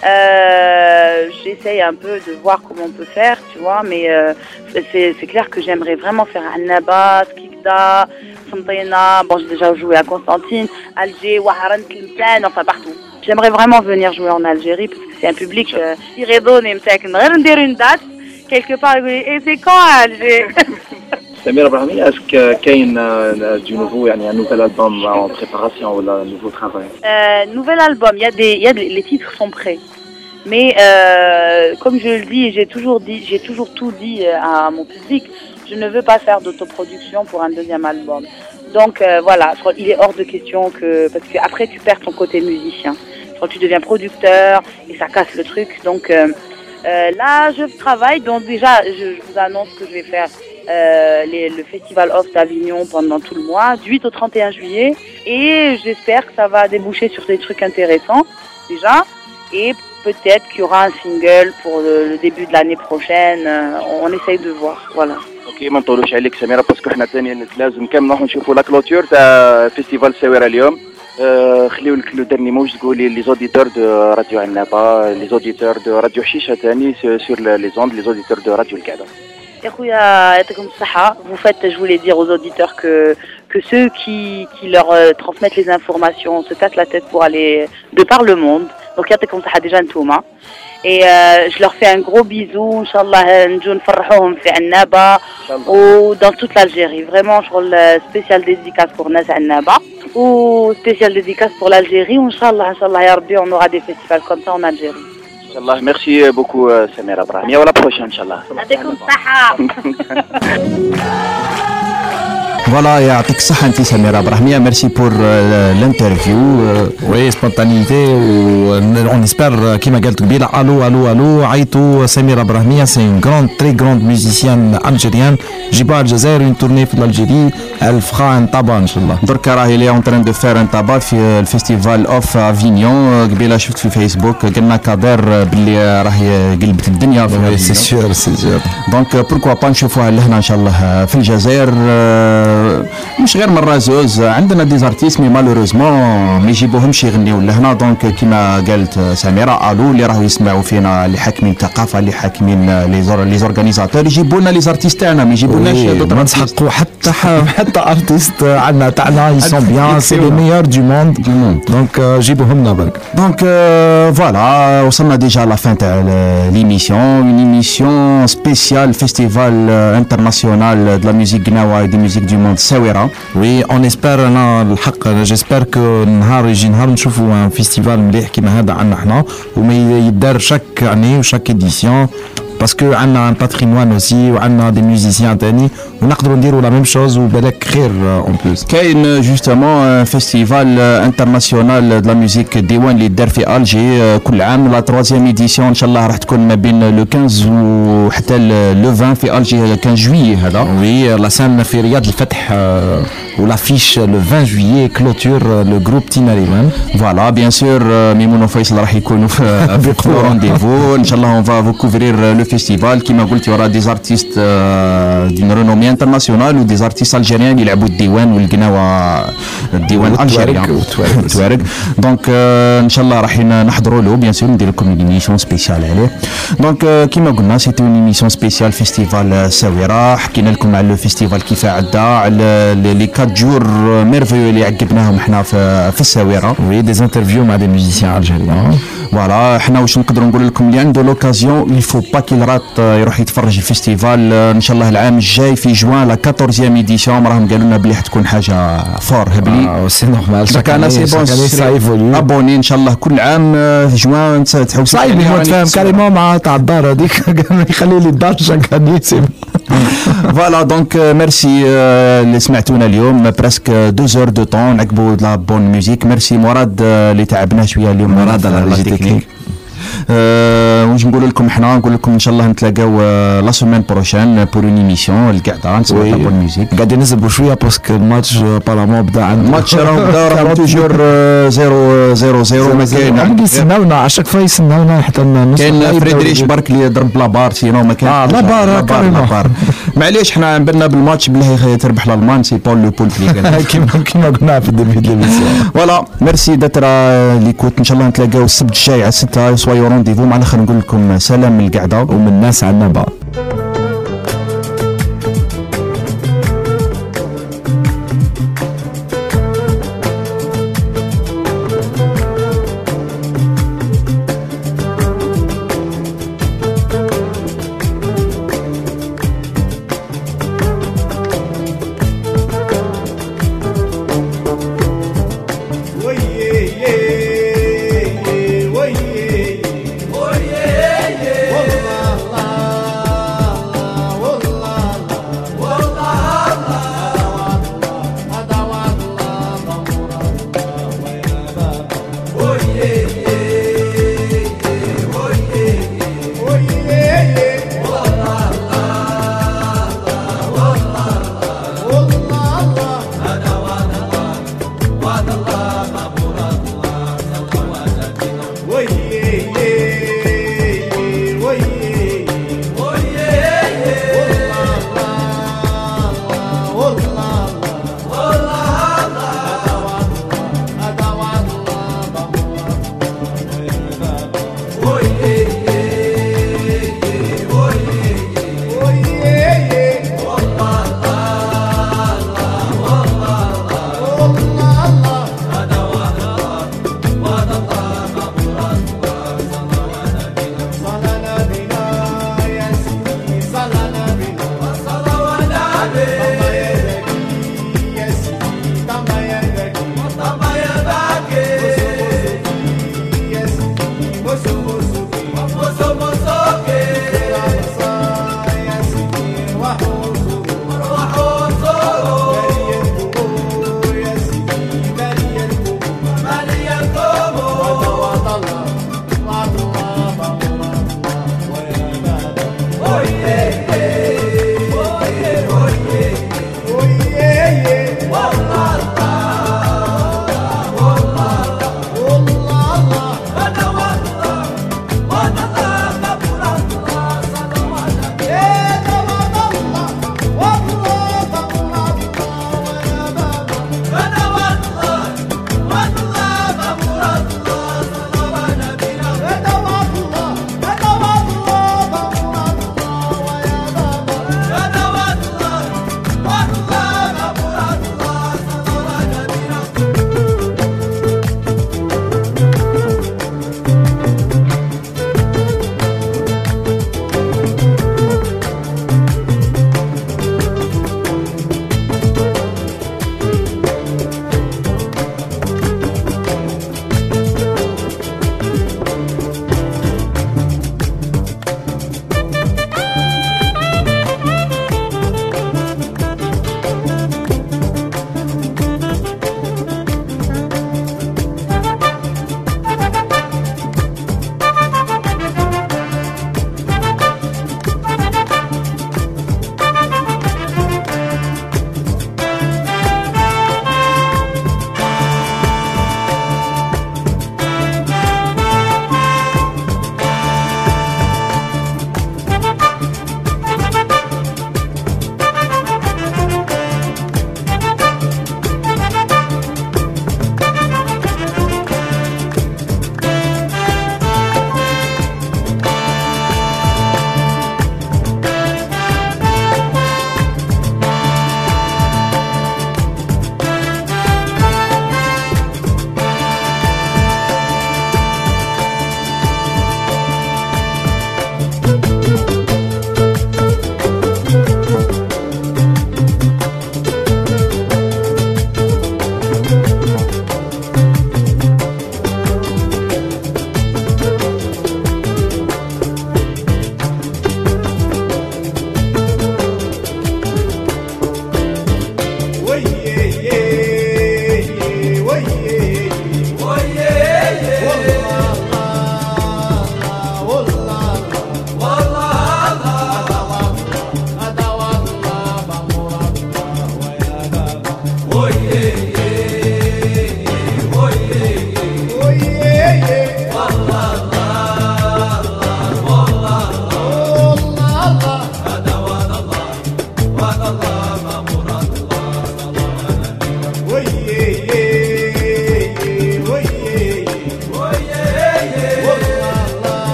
Euh, j'essaye un peu de voir comment on peut faire, tu vois, mais euh, c'est clair que j'aimerais vraiment faire Annaba, Skikda, Santina. Bon, j'ai déjà joué à Constantine, Alger, Ouaharan, Tlemcen, enfin partout. J'aimerais vraiment venir jouer en Algérie parce que c'est un public qui redonne et me une date. Quelque part, et c'est quand Alger? Samira Brahmi, est-ce qu'il y a du nouveau, un nouvel album en préparation ou un nouveau travail? euh, Nouvel album, il y a des, il y a des, les titres sont prêts. Mais euh, comme je le dis, j'ai toujours dit, j'ai toujours tout dit à mon public, je ne veux pas faire d'autoproduction pour un deuxième album. Donc euh, voilà, il est hors de question que, parce qu'après tu perds ton côté musicien. Quand tu deviens producteur et ça casse le truc. Donc euh, euh, là, je travaille. Donc déjà, je, je vous annonce que je vais faire euh, les, le Festival Off d'Avignon pendant tout le mois, du huit au trente et un juillet. Et j'espère que ça va déboucher sur des trucs intéressants déjà. Et peut-être qu'il y aura un single pour le, le début de l'année prochaine. Euh, on essaye de voir. Voilà. اوكي ما نطولوش عليك سميرة باسكو حنا ثاني لازم كامل نروحو نشوفوا لا كلوتور تاع فيستيفال الساويرة اليوم. خليو لك لو ديرني موج تقولي لي زوديتور دو راديو عنابه لي زوديتور دو راديو حشيشه ثاني سور لي زوند لي زوديتور دو راديو القعده. يا خويا يعطيكم الصحة. Vous faites, je voulais dire aux auditeurs que que ceux qui qui leur euh, transmettent les informations se cassent la tête pour aller de par le monde. Donc يعطيكم الصحة déjà نتوما. Et euh, je leur fais un gros bisou. Inch'Allah نجو نفرحوهم في عنابة ou dans toute l'Algérie. Vraiment شغل spécial dédicace pour ناس عنابة ou spécial dédicace pour l'Algérie. Inch'Allah Inch'Allah ya Rabbi on aura des festivals comme ça en Algérie. Inch'Allah. Merci beaucoup Samira Brahmi. À la prochaine Inch'Allah. يعطيكم الصحة. Voilà, يعطيك الصحة أنت سميرة برحمية. Merci pour l'interview. Oui, spontanéité. On espère كما قالت قبيلة. Allô, allô, allô. عيطوا سميرة برحمية. C'est une grande, très grande musicienne algérienne. جيبوها الجزائر une tournée في الجزائر. Elle fera un tabac إن شاء الله. دركا راهي لي اون تران دو فير ان تابا في الفيستيفال اوف افينيون. قبيله شفت في فيسبوك قلنا كادر باللي راهي قلبت الدنيا في سي سيور سي سيور. دونك بوركوا با نشوفوها لهنا ان شاء الله في الجزائر. مش غير مرة زوز عندنا دي زارتيست مي مالوروزمون ما يجيبوهمش يغنيو لهنا. دونك كيما قالت سميرة الو اللي راهو يسمعوا فينا اللي حاكمين الثقافة اللي حاكمين لي زور لي زورغانيزاتور يجيبوا لنا لي زارتيست تاعنا ما يجيبولناش ما نسحقوا حتى حتى ارتيست عندنا تاعنا ils sont bien c'est les meilleurs du monde donc جيبوهم لنا برك. دونك فوالا وصلنا ديجا لا فان تاع ليميسيون اون ايميسيون سبيسيال فيستيفال انترناسيونال دو لا ميوزيك غناوا دي ميوزيك دو موند ساويرة. وي اون اسبير انا الحق جيسبر كو نهار يجي نهار نشوفوا ان فيستيفال مليح كيما هذا عندنا حنا وما يدار شاك اني وشاك اديسيون باسكو عندنا ان باتريمون اوسي وعندنا دي ميوزيسيان تاني ونقدروا نديروا لا ميم شوز وبالك خير اون بلوس. كاين جوستومون فيستيفال انترناسيونال دو لا ميوزيك ديوان اللي دار في الجي كل عام لا تروازيام ايديسيون ان شاء الله راح تكون ما بين لو خمسة وحتى لو عشرين في الجي خمسة جويي هذا. وي لا سان في رياض الفتح ولافيش لو عشرين جويي كلوتور لو جروب تيناريمان. فوالا بيان سور ميمون وفيصل راح يكونوا في رونديفو ان شاء الله. اون فا فو كوفرير لو فيستيفال كيما قلت يورا دي زارتيست دون رينومي انترناسيونال ودي زارتيست الجيريان يلعبوا الديوان والقناوه الديوان الجيريان والتوارق. دونك ان شاء الله راح نحضروا له بيان سور ندير لكم ايميسيون سبيسيال عليه. دونك كيما قلنا سيتي اون ايميسيون سبيسيال فيستيفال ساويرة. حكينا لكم على لو فيستيفال كيف عدى على لي كات جور ميرفيو اللي عقبناهم حنا في في الساويرة. وي دي انترفيو مع دي ميوزيسيان الجيريان. فوالا حنا واش نقدروا نقول لكم اللي عنده لوكازيون يفو با كي رات يروح يتفرج الفيستيفال ان شاء الله العام الجاي في جوان لا أربعطاشر ايديسيون. راهم قالوا لنا بلي حتكون حاجه فور هبلي. اه سي نورمال شاك انا سي بون ابوني ان شاء الله كل عام في جوان تحوس صعيب نتفاهم كاريمون مع تاع الدار هذيك يخلي لي الدار شاك نيسم. فوالا دونك ميرسي اللي سمعتونا اليوم بريسك دو زور دو طون نعقبوا لا بون ميوزيك. ميرسي مراد اللي تعبنا شويه اليوم مراد على لا تكنيك. أه واش نقول لكم حنا نقول لكم ان شاء الله نتلاقاو لا سيمين بروشين بور اون ايميسيون القعده نسمعوا لا بون ميوزيك. قاعدين نزبوا شويه باسكو الماتش بارامون بدا عندنا الماتش راه بدا راه توجور صفر صفر صفر ما كاين عم يستناونا على شاك فوا يستناونا حتى نوصل. كاين فريدريش برك اللي ضرب لا بار سينو ما كاين. اه لا بار كاريمون. معليش حنا عملنا بالماتش بالله تربح الالمان سي بول لو بول اللي كيما كيما قلنا في الديبي ديال ليميسيون. فوالا ميرسي داترا لي كوت ان شاء الله نتلاقاو السبت الجاي على ستة سوايو رونديفو. مع الاخر نقول لكم سلام من القعده ومن الناس عنابه.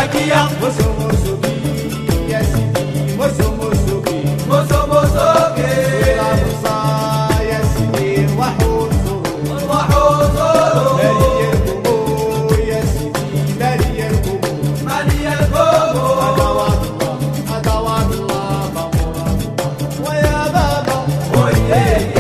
ملاكية موسو موسوكي يا سيدي موسو موسوكي موسو موسوكي العروسة يا سيدي روحوا زوروا روحوا زوروا مالية القبور يا سيدي مالية القبور مالية القبور أدوات الله أدوات الله مأمورة ويا بابا ويا